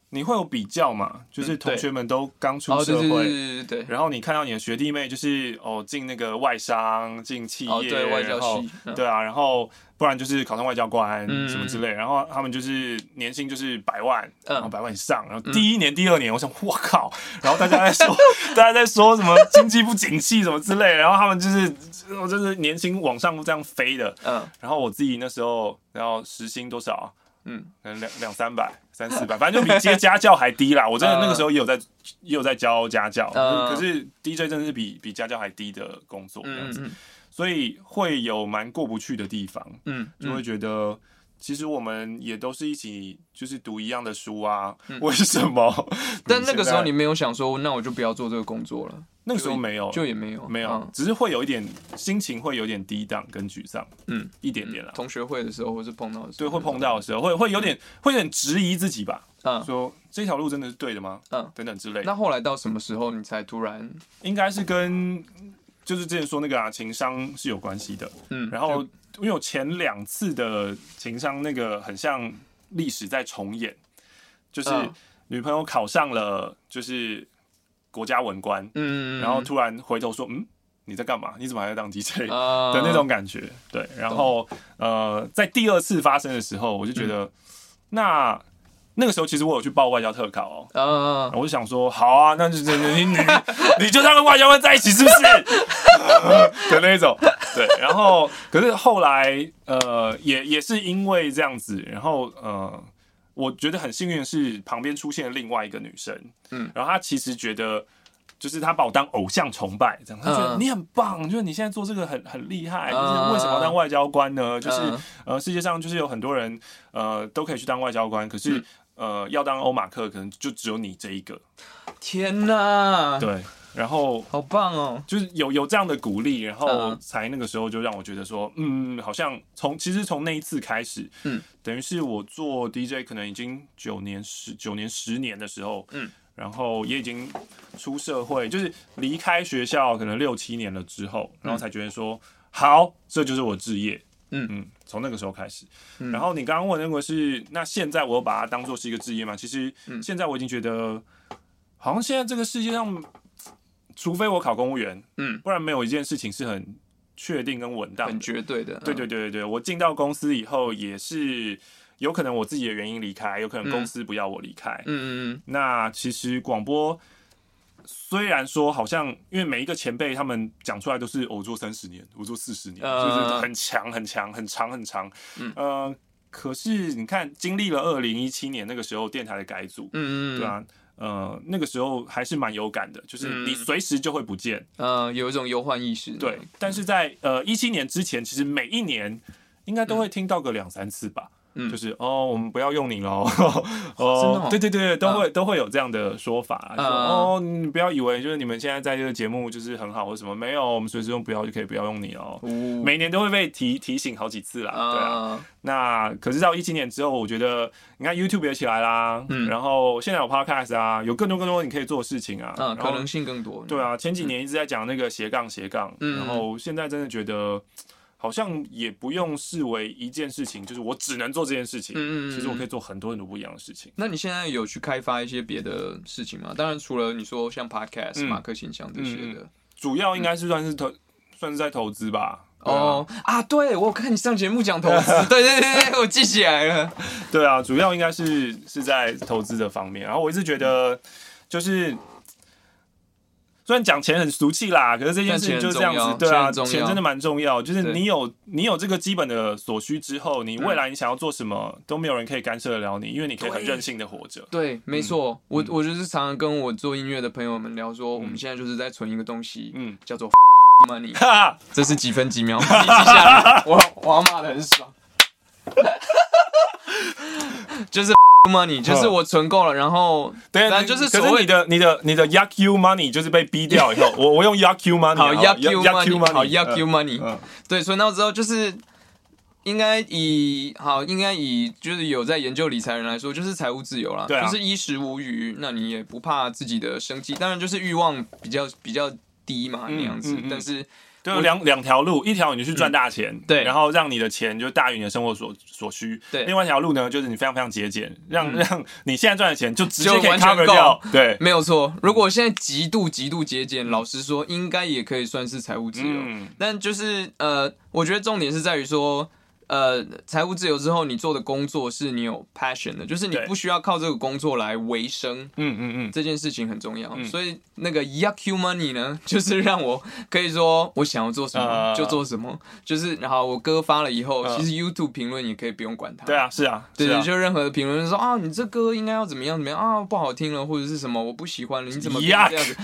你会有比较嘛？就是同学们都刚出社会， 嗯、对, 对, 对, 对, 对然后你看到你的学弟妹就是哦进那个外商、进企业， 哦、对外交系， 嗯、对啊，然后不然就是考上外交官、 嗯、 什么之类，然后他们就是年薪就是百万， 嗯、 然后百万以上，然后第一年、嗯、第二年，我想我靠，然后大家在说大家在说什么经济不景气什么之类，然后他们就是我就是年薪往上这样飞的，嗯，然后我自己那时候然后时薪多少啊？嗯，可能两两三百、三四百，反正就比接家教还低啦。我真的那个时候也有在，也有在教家教，可是 D J 真的是比比家教还低的工作这样子，所以会有蛮过不去的地方。嗯，就会觉得其实我们也都是一起就是读一样的书啊，为什么？ 但那个时候你没有想说，那我就不要做这个工作了。 那个时候没有， 就也没有， 没有，嗯、只是会有一点心情会有点低档跟沮丧，嗯，一点点啦、 嗯。同学会的时候，或是碰到的时候， 对，会碰到的时候，会会有点，会有点质疑自己吧，嗯，说这条路真的是对的吗？嗯，等等之类的。 那后来到什么时候你才突然？ 应该是跟就是之前说那个啊情商是有关系的，嗯，然后因为我前两次的情商那个很像历史在重演，就是女朋友考上了，就是国家文官，嗯，然后突然回头说，嗯，你在干嘛？你怎么还在当 D J 的那种感觉？对，然后呃，在第二次发生的时候，我就觉得，嗯、那那个时候其实我有去报外交特考哦，uh, 我就想说，好啊，那就你你你就要跟外交官在一起是不是？的那种，对，然后可是后来呃，也也是因为这样子，然后呃。我觉得很幸运的是，旁边出现了另外一个女生，嗯，然后她其实觉得，就是她把我当偶像崇拜，这样，她觉得你很棒，就是你现在做这个很很厉害，就是为什么要当外交官呢？就是呃，世界上就是有很多人呃都可以去当外交官，可是、嗯、呃要当欧马克，可能就只有你这一个。 天哪！ 对。然后好棒哦， 就是有有这样的鼓励，然后才那个时候就让我觉得说，嗯，好像从其实从那一次开始，嗯，等于是我做 D J 可能已经九年十九年十年的时候，嗯，然后也已经出社会，就是离开学校可能六七年了之后，然后才觉得说，好，这就是我志业，嗯嗯，从那个时候开始。嗯、然后你刚刚问的那个是，那现在我有把它当做是一个志业吗？其实现在我已经觉得，好像现在这个世界上。除非我考公务员，嗯，不然没有一件事情是很确定跟稳当的， 很绝对的。 对对对对对，我进到公司以后也是有可能我自己的原因离开，有可能公司不要我离开。嗯嗯嗯。那其实广播虽然说好像因为每一个前辈他们讲出来都是、哦、我做三十年，我做四十年，呃、就是很强很强很长很长。嗯。呃，可是你看，经历了二零一七年那个时候电台的改组，嗯嗯，对啊。呃，那个时候还是蛮有感的，就是你随时就会不见， 嗯、呃，有一种忧患意识。 对，但是在呃一七年之前，其实每一年应该都会听到个两三次吧。嗯，就是哦，我们不要用你喽。哦，哦对对对，都会、啊、都会有这样的说法，说、啊、哦，你不要以为就是你们现在在这个节目就是很好或什么，没有，我们随时用不要就可以不要用你哦。嗯、每年都会被提提醒好几次啦，啊对啊。那可是到一七年之后，我觉得你看 YouTube 也起来啦，嗯，然后现在有 Podcast 啊，有更多更多你可以做的事情啊， 嗯，可能性更多。 对啊，前几年一直在讲那个斜杠斜杠，嗯、然后现在真的觉得。好像也不用视为一件事情，就是我只能做这件事情。嗯嗯嗯其实我可以做很多很多不一样的事情。 那你现在有去开发一些别的事情吗？当然，除了你说像 Podcast、嗯、马克形象这些的， 嗯、主要应该是算是投，嗯、算是在投资吧。 哦啊，对我看你上节目讲投资，对对对对，我记起来了。 对啊，主要应该是是在投资的方面。然后我一直觉得，就是。虽然讲钱很俗气啦，可是这件事情就是这样子，对啊，钱真的蛮重要。就是你有你有这个基本的所需之后，你未来你想要做什么，嗯、都没有人可以干涉得了你，因为你可以很任性的活着。 对，没错，嗯、我我就是常常跟我做音乐的朋友们聊说，嗯、我们现在就是在存一个东西，嗯，叫做 money， 这是几分几秒，你记下来，我我要骂的很爽，就是。money 就是我存够了，然后对，就是可是你的你的你的 Yaku money 就是被逼掉以后，我我用 Yaku money 好 Yaku money 好 Yaku money 对，存到之后就是应该以好应该以就是有在研究理财人来说，就是财务自由啦，对、啊，就是衣食无虞，那你也不怕自己的生计，当然就是欲望比较比较低嘛那样子，嗯嗯嗯但是就两两条路，一条你去赚大钱， 嗯、对， 然后让你的钱就大于你的生活所所需。 对， 另外一条路呢，就是你非常非常节俭，让、嗯、让你现在赚的钱就直接可以完全 cover 掉。对， 没有错。如果现在极度极度节俭，老实说，应该也可以算是财务自由。嗯、但就是呃，我觉得重点是在于说。呃，财务自由之后，你做的工作是你有 passion 的，就是你不需要靠这个工作来维生。嗯嗯嗯，这件事情很重要。嗯、所以那个 Yaku Money 呢，就是让我可以说我想要做什么、uh, 就做什么。就是然后我歌发了以后， uh, 其实 YouTube 评论也可以不用管它。 对啊，是啊， 对， 是啊就任何的评论说啊，你这歌应该要怎么样怎么样啊，不好听了，或者是什么我不喜欢了，你怎么变这样子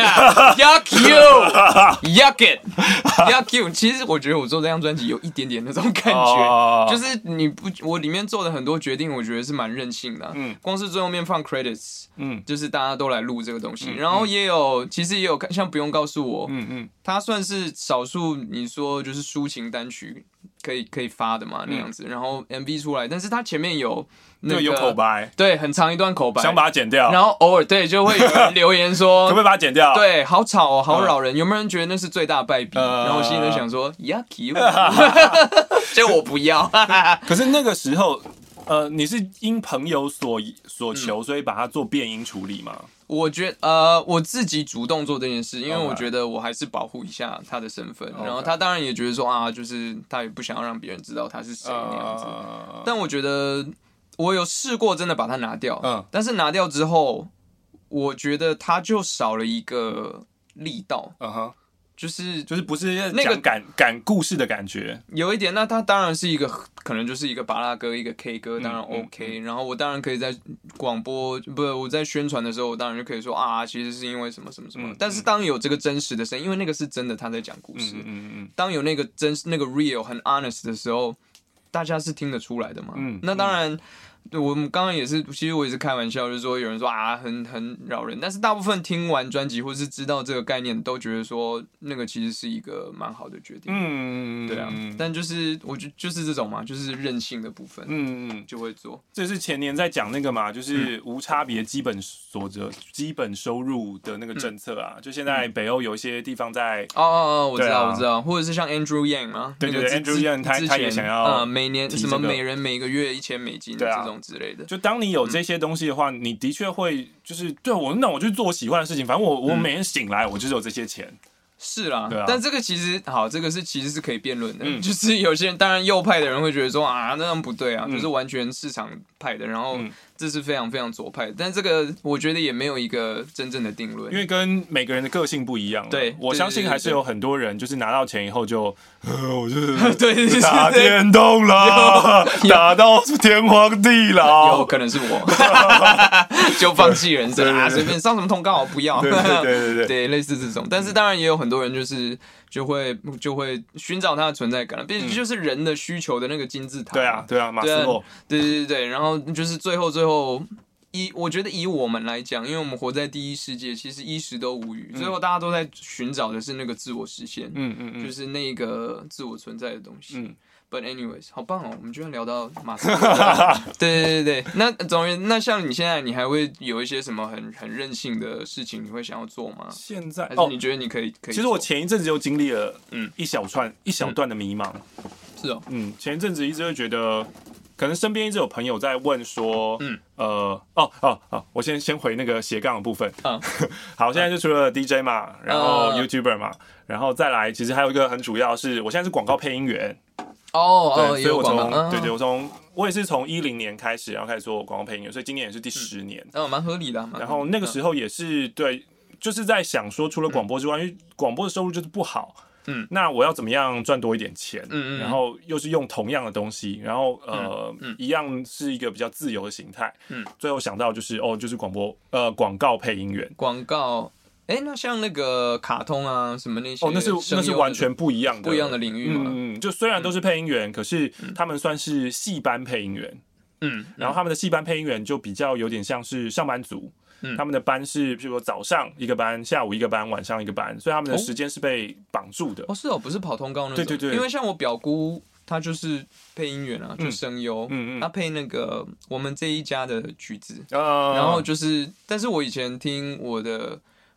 ？Yeah，Yaku，Yak it，Yaku。其实我觉得我做这张专辑有一点点那种感觉。Oh. 就是你不，我里面做的很多决定，我觉得是蛮任性的、啊。嗯，光是最后面放 credits， 嗯，就是大家都来录这个东西，嗯、然后也有，其实也有像不用告诉我，嗯嗯，它算是少数你说就是抒情单曲可以可以发的嘛那样子，嗯、然后 M V 出来，但是它前面有那个有口白， 对，很长一段口白， 想把它剪掉， 然后偶尔对就会有人留言说， 可不可以把它剪掉？ 对，好吵哦，好扰人，嗯、有没有人觉得那是最大败笔？呃、然后我心里就想说 ，Yucky， 就我不要。 可是那个时候，呃，你是因朋友所所求，嗯、所以把它做变音处理吗？ 我觉得，呃，我自己主动做这件事，因为我觉得我还是保护一下他的身份。Okay. 然后他当然也觉得说啊，就是他也不想要让别人知道他是谁那样子。Uh... 但我觉得我有试过真的把它拿掉，嗯，但是拿掉之后，我觉得它就少了一个力道。嗯哼。就是就是不是那个感感故事的感觉， 有一点。那它当然是一个可能就是一个芭乐歌，一个 K 歌，当然 OK、嗯嗯。然后我当然可以在广播不是我在宣传的时候，我当然就可以说啊，其实是因为什么什么什么。嗯、但是当有这个真实的声音，因为那个是真的他在讲故事。嗯嗯嗯。当有那个真那个 real 很 honest 的时候，大家是听得出来的嘛。嗯。那当然。对，我们刚刚也是，其实我也是开玩笑，就是说有人说啊，很很扰人，但是大部分听完专辑或是知道这个概念，都觉得说那个其实是一个蛮好的决定。嗯，对啊，但就是我觉得就是这种嘛，就是任性的部分，嗯嗯，就会做。 这是前年在讲那个嘛，就是无差别基本所得、基本收入的那个政策啊，嗯、就现在北欧有一些地方在哦哦哦，我知道、啊、我知道，或者是像 Andrew Yang 嘛， 对对对 ，Andrew Yang 他他也想要呃每年什么每人每个月一千美金这种。之类的， 就当你有这些东西的话，嗯、你的确会就是对我那我就做我喜欢的事情，反正我我每天醒来我就是有这些钱， 是啦，啊、但这个其实好，这个是其实是可以辩论的，嗯、就是有些人当然右派的人会觉得说啊那样不对啊，嗯、就是完全市场派的，然后。嗯这是非常非常左派的，但这个我觉得也没有一个真正的定论， 因为跟每个人的个性不一样。对，我相信还是有很多人就是拿到钱以后就，呃、我就是对打电动了，打到天荒地老， 有可能是我，就放弃人生啊，随便上什么通告我不要， 对对对对对， 对类似这种，但是当然也有很多人就是就会就会寻找他的存在感，毕竟就是人的需求的那个金字塔。 对啊对啊，马斯洛， 对对对对，然后就是最后最后。最后，以我觉得以我们来讲，因为我们活在第一世界，其实衣食都无余，嗯、最后大家都在寻找的是那个自我实现，嗯嗯嗯，就是那个自我存在的东西。嗯 But anyways， 好棒哦，我们居然聊到马斯洛。对对对对，那总而言之，那像你现在，你还会有一些什么很很任性的事情，你会想要做吗？ 现在还是你觉得你可以、哦、可以？ 其实我前一阵子就经历了嗯一小串、嗯、一小段的迷茫。 是哦， 嗯，前一阵子一直会觉得。可能身边一直有朋友在问说，嗯，呃，哦哦哦，我先先回那个斜杠的部分。嗯，好，现在就除了 D J 嘛，然后 YouTuber 嘛，然后再来，其实还有一个很主要是，我现在是广告配音员。 哦哦， 所以我从、嗯、对对，我从我也是从一零年开始，然后开始做广告配音员，所以今年也是第十年。 嗯，蛮、哦、合理的。 然后那个时候也是对，就是在想说，除了广播之外，嗯、因为广播的收入就是不好。嗯，那我要怎么样赚多一点钱？嗯嗯，然后又是用同样的东西，然后呃，嗯嗯、一样是一个比较自由的形态。嗯，最后想到就是哦，就是广播呃广告配音员。 广告，哎，那像那个卡通啊什么那些， 哦，那是那是完全不一样的不一样的领域嘛。 嗯，就虽然都是配音员，嗯、可是他们算是系班配音员。嗯，然后他们的系班配音员就比较有点像是上班族。嗯、他们的班是，譬如说早上一个班，下午一个班，晚上一个班，所以他们的时间是被绑住的。 哦，是哦，不是跑通告那种。 对对对。 因为像我表姑，她就是配音员啊，就声优，嗯嗯，她配那个我们这一家的曲子，嗯、然后就是，但是我以前听我的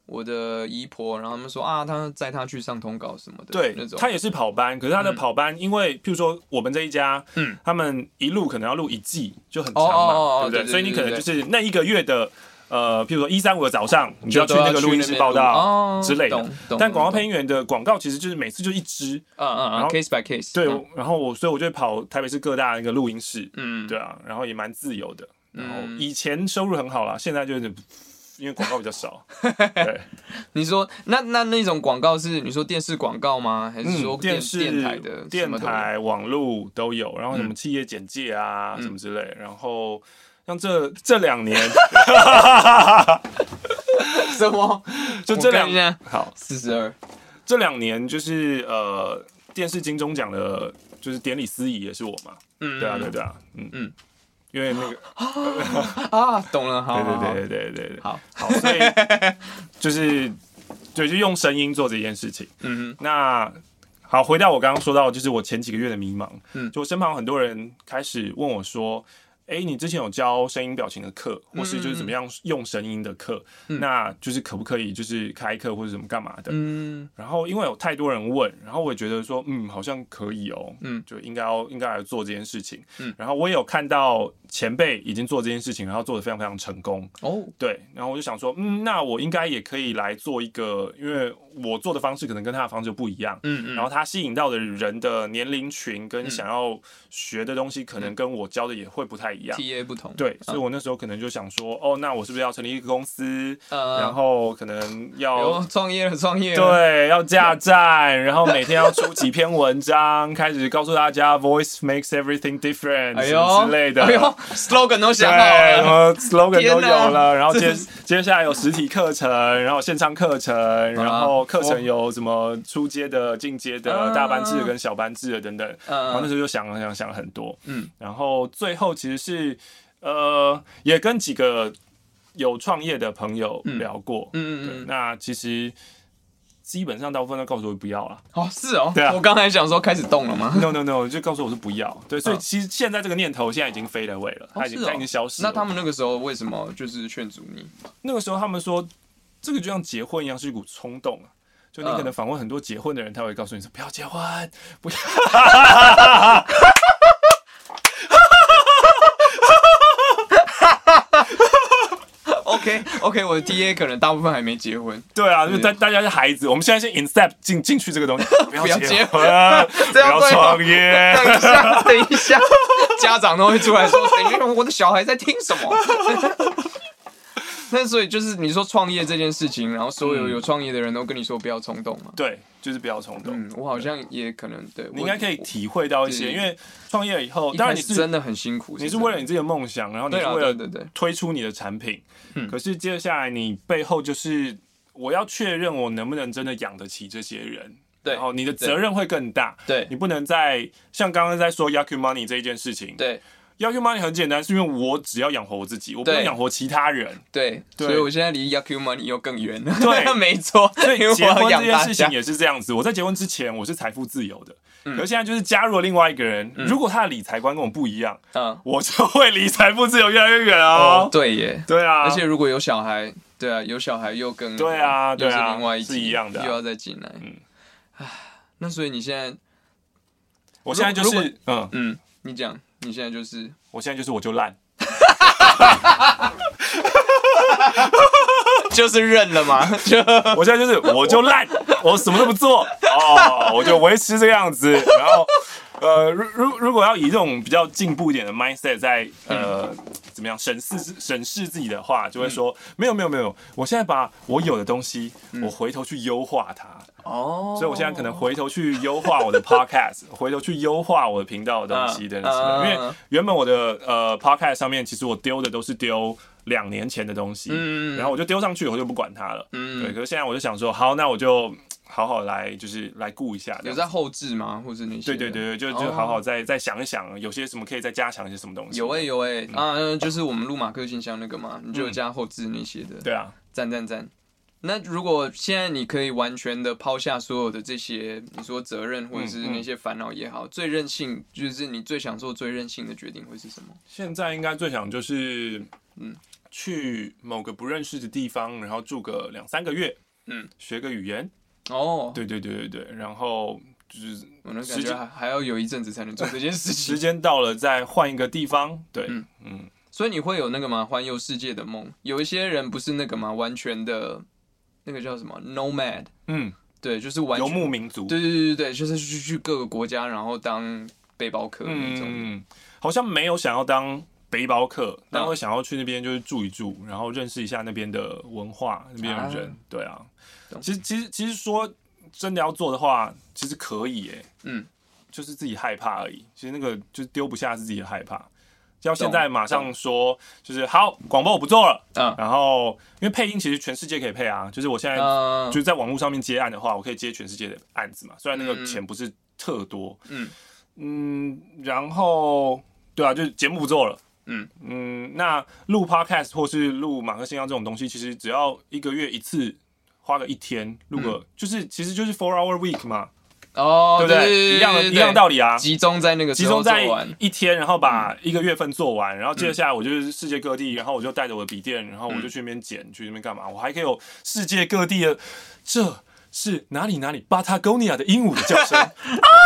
我的姨婆，然后他们说啊，他载他去上通告什么的， 对， 那种他也是跑班，可是他的跑班，嗯、因为譬如说我们这一家，嗯，他们一录可能要录一季，就很长嘛， 哦哦哦对不对？ 对对对对所以你可能就是那一个月的。呃，譬如说一三五的早上，你就要去那个录音室报道之类的。 哦、 但广告配音员的广告其实就是每次就一支， 嗯嗯嗯 ，case by case。 对， 嗯、 然后我所以我就跑台北市各大那个录音室，嗯，对啊，然后也蛮自由的。然后以前收入很好啦，现在就有点因为广告比较少。对， 你说那那那种广告是你说电视广告吗？还是说电、嗯、 电视、 电台的、 电台、网路都有，然后什么企业简介啊、嗯、什么之类，然后。像这这两年， 什么？ 就这两年好四十二， 这两年就是呃电视金钟奖的，就是典礼司仪也是我嘛，嗯，对啊对对啊，嗯嗯，因为那个啊，懂了，好， 对对对对对对， 好好，所以就是对，就用声音做这件事情，嗯哼，那。好，回到我刚刚说到，就是我前几个月的迷茫，嗯，就我身旁很多人开始问我说。哎、欸，你之前有教声音表情的课，或是就是怎么样用声音的课，嗯、那就是可不可以就是开课或者怎么干嘛的？嗯，然后因为有太多人问，然后我也觉得说，嗯，好像可以哦，嗯，就应该要应该来做这件事情。嗯，然后我也有看到前辈已经做这件事情，然后做得非常非常成功。哦，对，然后我就想说，嗯，那我应该也可以来做一个，因为我做的方式可能跟他的方式不一样，嗯嗯，然后他吸引到的人的年龄群跟想要学的东西，可能跟我教的也会不太一样。 T A 不同， 对，所以我那时候可能就想说，哦，那我是不是要成立一个公司，呃、然后可能要创业了，创业了， 对，要架站，然后每天要出几篇文章，开始告诉大家 ，voice makes everything different， 哎呦之类的， 哎呦 ，slogan 都想好了， 什么 slogan 都有了，然后接接下来有实体课程，然后线上课程，然后课程有什么初阶的、进阶的、大班制的跟小班制的等等，然后那时候就想了想想很多，嗯，然后最后其实是。呃，也跟几个有创业的朋友聊过，嗯嗯嗯，那其实基本上大部分都告诉我不要了。 哦，是哦， 对啊， 我刚才想说开始动了吗 ？No No No， 就告诉我是不要。对，所以其实现在这个念头现在已经飞了位了，它已经它已经消失了。 那他们那个时候为什么就是劝阻你？ 那个时候他们说，这个就像结婚一样，是一股冲动啊。就你可能访问很多结婚的人，他会告诉你说不要结婚，不要。 OK OK， 我的 T A 可能大部分还没结婚。 对啊，就大大家是孩子，我们现在是 incept 进进去这个东西，不要结婚， 不要创业。 等一下，等一下，家长都会出来说，等一下，我的小孩在听什么？那所以就是你说创业这件事情，然后所有有创业的人都跟你说不要冲动嘛？ 对，就是不要冲动。 嗯，我好像也可能对， 你应该可以体会到一些，因为创业以后，当然你是真的很辛苦， 你是为了你自己的梦想，然后你是为了推出你的产品。可是接下来你背后就是我要确认我能不能真的养得起这些人。对，然后你的责任会更大。对，你不能再像刚刚在说 Yaku Money 这一件事情。对。Yaku Money 很简单，是因为我只要养活我自己，我不用养活其他人。 对，所以我现在离 Yaku Money 又更远了。 对， 没错。 所以结婚这件事情也是这样子。我在结婚之前我是财富自由的，嗯、可是现在就是加入了另外一个人，嗯、如果他的理财观跟我不一样，嗯，我就会离财富自由越来越远哦。 哦对耶， 对啊。 而且如果有小孩，对啊，有小孩又更对啊，对啊，又是另外一是一样的、啊， 又要再进来。嗯，唉，那所以你现在， 我现在就是嗯嗯，你讲。你现在就是， 我现在就是我就烂， 就是认了嘛。就我现在就是我就烂，我什么都不做哦，我就维持这个样子。然后呃，如如如果要以这种比较进步一点的 mindset 在呃怎么样审视审视自己的话，就会说、嗯、没有没有没有，我现在把我有的东西，嗯、我回头去优化它。哦，所以我现在可能回头去优化我的 podcast， 回头去优化我的频道的东西等等、uh, uh, 因为原本我的呃 podcast 上面，其实我丢的都是丢两年前的东西，嗯，然后我就丢上去，我就不管它了，嗯，对。可是现在我就想说，好，那我就好好来，就是来顾一下。 有在后置吗？或者那些？ 对对对对，就就好好再、oh. 再想一想，有些什么可以再加强一些什么东西。 有诶、欸、有诶、欸嗯、啊，就是我们录马克信箱那个嘛，你就有加后置那些的。 对啊， 赞赞赞。那如果现在你可以完全的抛下所有的这些，你说责任或者是那些烦恼也好，嗯嗯、最任性就是你最想做最任性的决定会是什么？ 现在应该最想就是，嗯， 去某个不认识的地方，然后住个两三个月，嗯，学个语言。哦，对对对对对，然后就是我能感觉还还要有一阵子才能做这件事情。 时间到了，再换一个地方。对，嗯嗯。所以你会有那个吗？环游世界的梦？有一些人不是那个吗？完全的，那个叫什么 nomad？ 嗯，对，就是完全游牧民族。 对对对对对，就是去去各个国家，然后当背包客那种。 嗯，好像没有想要当背包客，但会想要去那边就是住一住，然后认识一下那边的文化、那边的人。啊对啊，其实其实其实说真的要做的话，其实可以耶。嗯，就是自己害怕而已。其实那个就是丢不下自己的害怕。要现在马上说，就是好，广播我不做了。嗯，然后因为配音其实全世界可以配啊，就是我现在就是在网络上面接案的话，我可以接全世界的案子嘛。虽然那个钱不是特多，嗯嗯，然后对啊，就是节目不做了。嗯嗯，那录 podcast 或是录马克信箱这种东西，其实只要一个月一次，花个一天录个，嗯、就是其实就是 four hour week 嘛。哦，对不对？对对对对一样的，一样道理啊。 集中在那个集中在一天，然后把一个月份做完，然后接下来我就是世界各地，然后我就带着我的笔电，然后我就去那边剪，去那边干嘛？我还可以有世界各地的，这是哪里哪里巴塔哥尼亚的鹦鹉的叫声啊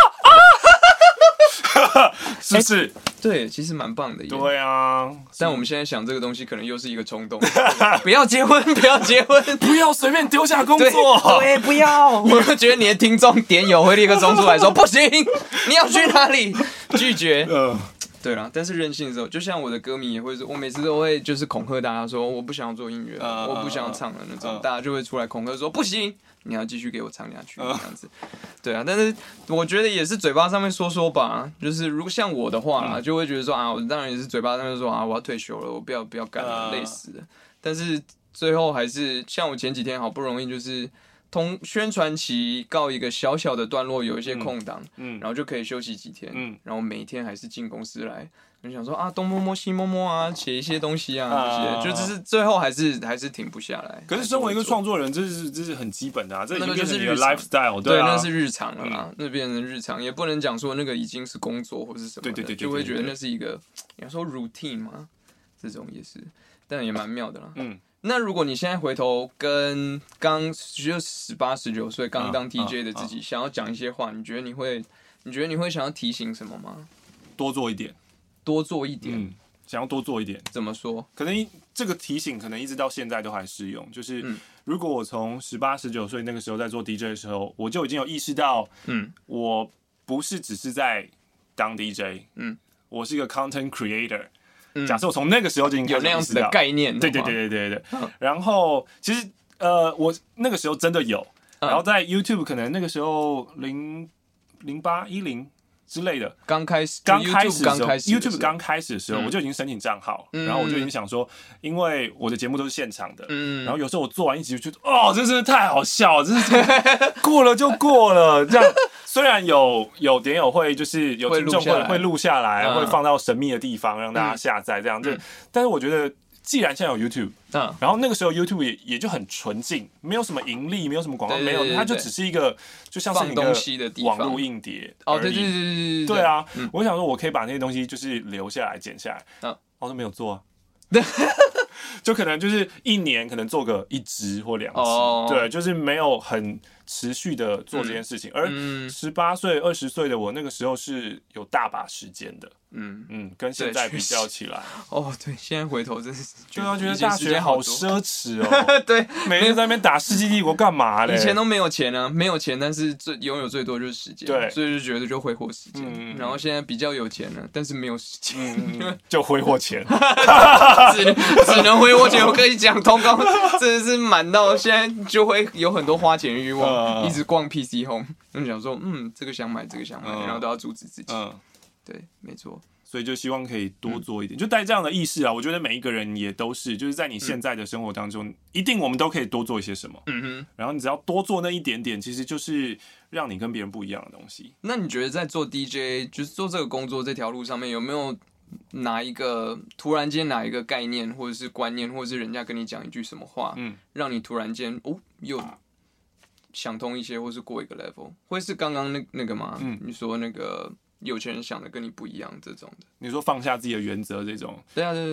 啊！是不是？欸对，其实蛮棒的。 对啊， 但我们现在想这个东西，可能又是一个冲动。不要结婚，不要结婚， 不要随便丢下工作。 对，对不要。我觉得你的听众点友会立刻冲出来说：“不行，你要去哪里？”拒绝。嗯，对啦，但是任性的时候，就像我的歌迷也会说，我每次都会就是恐吓大家说：“我不想要做音乐，uh, 我不想要唱了。”那种， uh, 大家就会出来恐吓说：“不行。”你要继续给我唱下去，这样子，对啊，但是我觉得也是嘴巴上面说说吧，就是如果像我的话啦，就会觉得说啊，我当然也是嘴巴上面说啊，我要退休了，我不要不要干了，累死了。但是最后还是像我前几天好不容易就是通宣传期告一个小小的段落，有一些空档，嗯，然后就可以休息几天，嗯，然后每一天还是进公司来。就想说啊，东摸摸西摸摸啊，写一些东西啊，这些就只是最后还是还是停不下来。 可是身为一个创作人，这是这是很基本的啊，这已经变成你的 lifestyle， 对啊， 那是日常了啦，那变成日常，也不能讲说那个已经是工作或是什么的，对对对，就会觉得那是一个，你要说 routine 嘛，这种也是，但也蛮妙的啦。嗯，那如果你现在回头跟刚就十八十九岁刚当 D J 的自己，想要讲一些话，你觉得你会，你觉得你会想要提醒什么吗？ 多做一点。 多做一点，嗯， 想要多做一点， 怎么说？ 可能这个提醒可能一直到现在都还适用。就是、嗯、如果我从十八、十九岁那个时候在做 D J 的时候，我就已经有意识到，嗯，我不是只是在当 D J， 嗯，我是一个 content creator。嗯、假设我从那个时候就已经有那样子的概念， 对对对对对对。嗯、然后其实呃，我那个时候真的有，嗯、然后在 YouTube 可能那个时候零零八一零。之类的， 刚开始， 刚开始的时候 ，YouTube 刚开始的时候，嗯、我就已经申请账号，嗯、然后我就已经想说，因为我的节目都是现场的，嗯、然后有时候我做完一集就觉得，哦，这真的太好笑了，这是过了就过了，这样虽然有有点友会就是有听众会会录下来，嗯、会放到神秘的地方让大家下载这样子，嗯、但是我觉得。既然现在有 YouTube，嗯，然后那个时候 YouTube 也也就很纯净，没有什么盈利，没有什么广告，没有，它就只是一个就像是你的网络硬碟哦，对对对对对对啊！嗯、我想说，我可以把那些东西就是留下来、剪下来，嗯，我都没有做、啊，就可能就是一年可能做个一支或两支，哦、对，就是没有很持续的做这件事情。嗯、而十八岁、二十岁的我那个时候是有大把时间的。嗯嗯，跟现在比较起来， 哦，对，现在回头真是， 对啊，觉得大学好奢侈哦。 对， 每天在那边打《世纪帝国》干嘛嘞？ 以前都没有钱啊，没有钱，但是最拥有最多就是时间，对，所以就觉得就挥霍时间。嗯、然后现在比较有钱了，但是没有时间， 嗯、就挥霍钱， 只能只能挥霍钱。我跟你讲，通告真的是满到现在就会有很多花钱欲望，嗯、一直逛 P C Home， 就想说，嗯，这个想买，这个想买，嗯、然后都要阻止自己。嗯对，没错， 所以就希望可以多做一点，嗯、就带这样的意识啊。我觉得每一个人也都是，就是在你现在的生活当中，嗯、一定我们都可以多做一些什么。嗯哼，然后你只要多做那一点点，其实就是让你跟别人不一样的东西。 那你觉得在做 D J， 就是做这个工作这条路上面，有没有哪一个突然间哪一个概念，或者是观念，或者是人家跟你讲一句什么话，嗯，让你突然间哦又想通一些，或是过一个 level， 会是刚刚那那个吗？嗯，你说那个。有钱人想的跟你不一样，这种的。 你说放下自己的原则这种？ 对啊，对对对啊。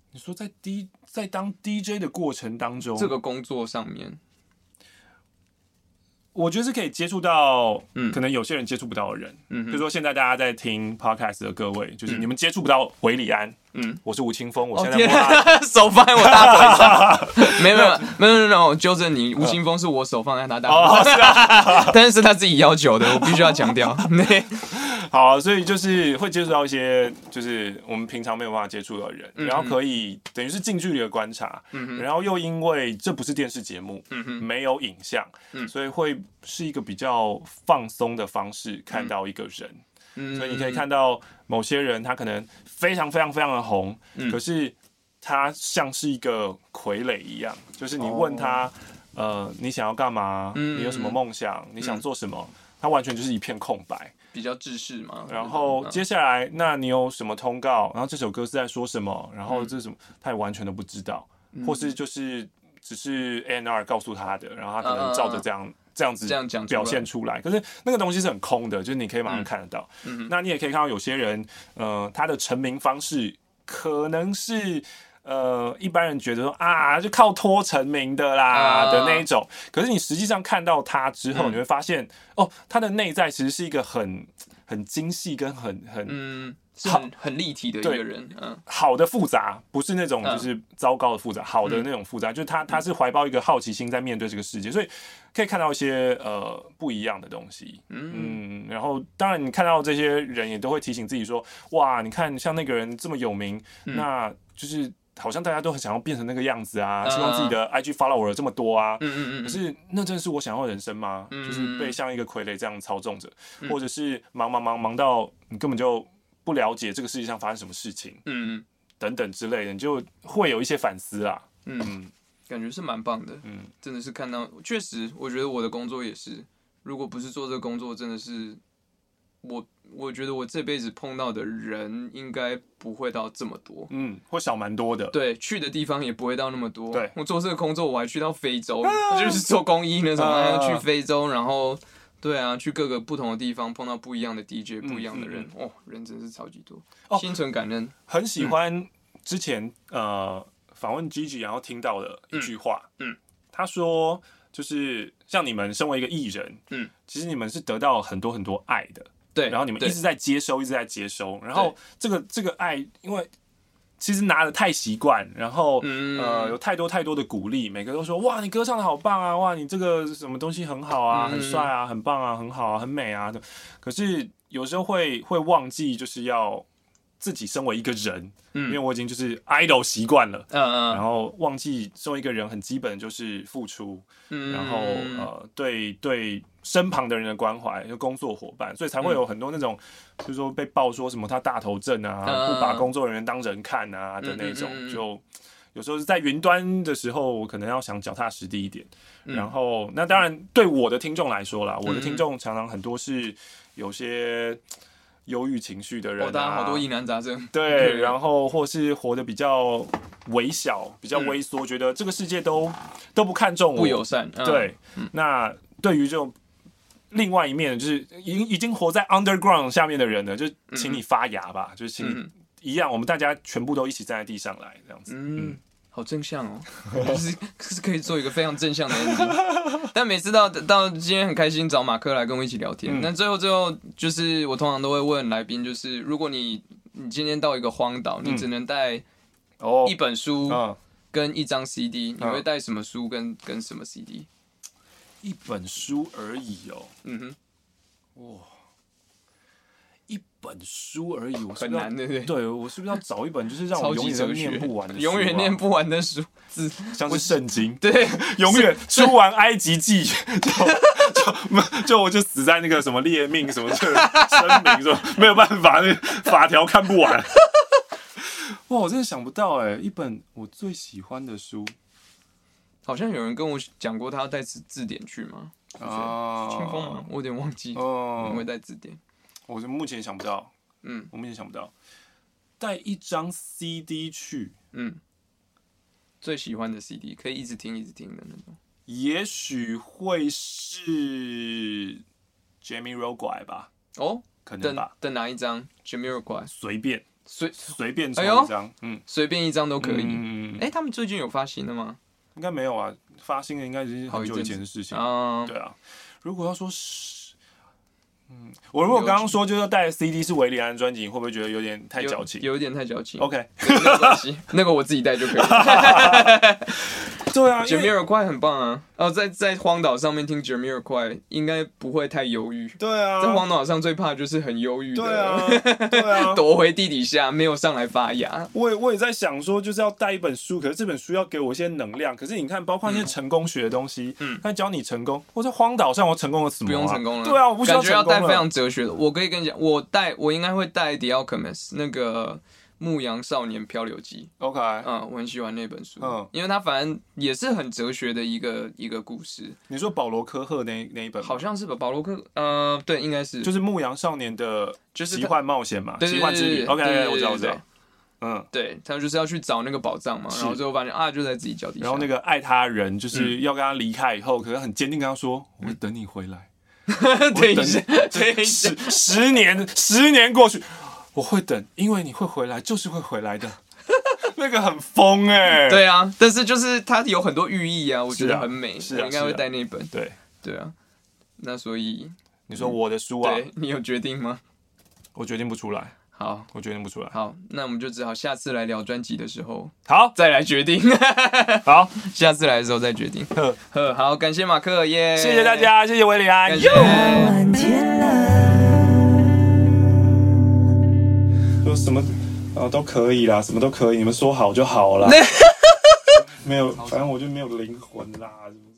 你说在 D 在当 D J 的过程当中， 这个工作上面， 我觉得是可以接触到， 嗯可能有些人接触不到的人。 嗯哼比如说现在大家在听 podcast 的各位，就是你们接触不到韦礼安， 嗯， 我是吴青峰，我哦现在摸他天，手放在我大腿上，没有没有没有没有没有，我纠正你，吴青峰是我手放在他大哦， 腿是啊， 上，但是是他自己要求的，我必须要强调。对， 好，所以就是会接触到一些就是我们平常没有办法接触的人， 嗯然后可以等于是近距离的观察， 嗯哼然后又因为这不是电视节目， 嗯哼没有影像， 嗯所以会是一个比较放松的方式看到一个人。 嗯所以你可以看到某些人，他可能非常非常非常的红， 嗯可是他像是一个傀儡一样，就是你问他， 哦呃，你想要干嘛？ 嗯你有什么梦想？你想做什么？他完全就是一片空白。 比较制式嘛。 然后接下来，那你有什么通告？然后这首歌是在说什么？然后这是什么？他也完全都不知道， 嗯或是就是只是 A and R 告诉他的，然后他可能照着这样。这样子这样讲出来表现出来，可是那个东西是很空的，就是你可以马上看得到。 嗯那你也可以看到有些人，呃，他的成名方式可能是呃一般人觉得说啊，就靠拖成名的啦、 啊的那一种。可是你实际上看到他之后， 嗯你会发现哦，他的内在其实是一个很很精细跟很很嗯，是很很立体的一个人，嗯好的复杂，不是那种嗯就是糟糕的复杂，好的那种复杂，就是他他是怀抱一个好奇心在面对这个世界，所以可以看到一些呃不一样的东西。 嗯嗯，然后当然你看到这些人也都会提醒自己说，哇，你看像那个人这么有名， 嗯那就是好像大家都很想要变成那个样子啊， 嗯希望自己的 I G follower 这么多啊。 嗯嗯嗯， 可是那真的是我想要的人生吗？ 嗯就是被像一个傀儡这样操纵着， 嗯或者是忙忙忙忙到你根本就不了解这个世界上发生什么事情， 嗯等等之类的，你就会有一些反思啦。 嗯， 嗯感觉是蛮棒的， 嗯， 真的是看到，确实，我觉得我的工作也是，如果不是做这个工作，真的是我，我觉得我这辈子碰到的人应该不会到这么多。 嗯，会少蛮多的。 对，去的地方也不会到那么多。 对我做这个工作，我还去到非洲，就是做公益那种， 啊去非洲，然后对啊，去各个不同的地方，碰到不一样的 D J，、 嗯不一样的人， 嗯哦，人真是超级多， 哦心存感恩。 很喜欢之前、呃访问 Gigi 然后听到的一句话， 嗯嗯他说就是像你们身为一个艺人， 嗯， 其实你们是得到很多很多爱的， 对，对然后你们一直在接收，一直在接收，然后对这个这个爱，因为其实拿的太习惯，然后、 嗯呃有太多太多的鼓励，每个都说哇你歌唱的好棒啊，哇你这个什么东西很好啊， 嗯很帅啊，很棒啊，很好啊，很美啊的，可是有时候会会忘记就是要自己身为一个人， 嗯因为我已经就是 idol 习惯了。 嗯嗯， 然后忘记身为一个人很基本的就是付出， 嗯然后呃对对身旁的人的关怀，就工作伙伴，所以才会有很多那种，就是说被爆说什么他大头症啊， 嗯不把工作人员当人看啊的那种， 嗯嗯嗯嗯就有时候是在云端的时候，我可能要想脚踏实地一点。 嗯然后那当然对我的听众来说啦，我的听众常常很多是有些忧郁情绪的人、啊， 哦，大家好多疑难杂症。 对，然后或是活得比较微小、比较微缩，觉得这个世界都都不看重我， 不友善。嗯、 对，那对于这种另外一面，就是已经已经活在 underground 下面的人呢，就请你发芽吧，就是请你、 嗯一样，我们大家全部都一起站在地上来，这样子。 嗯，好正向哦，就是是可以做一个非常正向的 ending。但每次到到今天很开心找马克来跟我一起聊天，那、 嗯、 最后最后就是我通常都会问来宾，就是如果你你今天到一个荒岛，你只能带哦一本书嗯跟一张 C D，、你会带什么书跟跟什么 C D？ 一本书而已哦， 嗯哼， 哇。一本书而已，我是很不是要难对不对？ 对我是不是要找一本就是让超我永远都级哲学， 念不完的书、啊， 永远念不完的书字， 像是圣经， 对， 永远出完埃及记就就就我就死在那个什么列命什么这个声明说没有办法，那法条看不完。哇，我真的想不到哎，一本我最喜欢的书， 好像有人跟我讲过，他要带字字典去吗？ 啊， 清风吗？我有点忘记。 哦， 你会带字典？ 我目前想不到， 嗯， 我目前想不到，带一张 C D 去， 嗯，最喜欢的 C D 可以一直听一直听的那种。 也许会是 Jamiroquai 吧， 哦， 可能吧， 的哪一张 Jamiroquai 随便。 随随便抽一张，嗯， 随便一张都可以。哎、 嗯欸，他们最近有发行的吗？ 应该没有啊，发行的应该是很久以前的事情。啊，对啊。如果要说是，嗯，我如果刚刚说就是要带的 C D 是维里安专辑，你会不会觉得有点太矫情？ 有一点太矫情。 OK， 没有关系，那个我自己带就可以。 对啊 ，Jamiroquai 很棒啊！哦，在在荒岛上面听 Jamiroquai 应该不会太忧郁。 对啊， 在荒岛上最怕就是很忧郁的。 对啊，对啊， 躲回地底下，没有上来发芽。 我也我也在想说，就是要带一本书，可是这本书要给我一些能量。可是你看，包括那些成功学的东西，嗯，他教你成功。我在荒岛上，我成功了什么、啊？ 不用成功了。 对啊，我不需要成功了。 感觉要带非常哲学的。我可以跟你讲，我带我应该会带《The Alchemist》那个。牧羊少年漂流记 ，OK， 嗯，我很喜欢那本书，嗯，因为它反正也是很哲学的一个一个故事。 你说保罗科赫那那一本， 好像是吧？保罗科，呃，对，应该是， 就是牧羊少年的， 就是奇幻冒险嘛， 对奇幻之旅 ，OK， 我知道，我知道，嗯， 对，他就是要去找那个宝藏嘛，然后最后发现啊，就在自己脚底下。 然后那个爱他人就是要跟他离开以后，可是很坚定跟他说：“我会等你回来。” 等一下，等一下， 十十年，十年过去。我会等，因为你会回来，就是会回来的。那个很疯哎、欸。 对啊，但是就是它有很多寓意啊，我觉得很美。 是啊， 我应该会带那本。 对对啊，那所以你说我的书啊？ 对，你有决定吗？ 我决定不出来。 好， 我决定不出来。 好，那我们就只好下次来聊专辑的时候， 好再来决定。 好， 下次来的时候再决定。呵呵，好，感谢马克耶， 谢谢大家，谢谢维里安。 感谢。 说什么啊都可以啦，什么都可以，你们说好就好啦。没有，反正我就没有灵魂啦。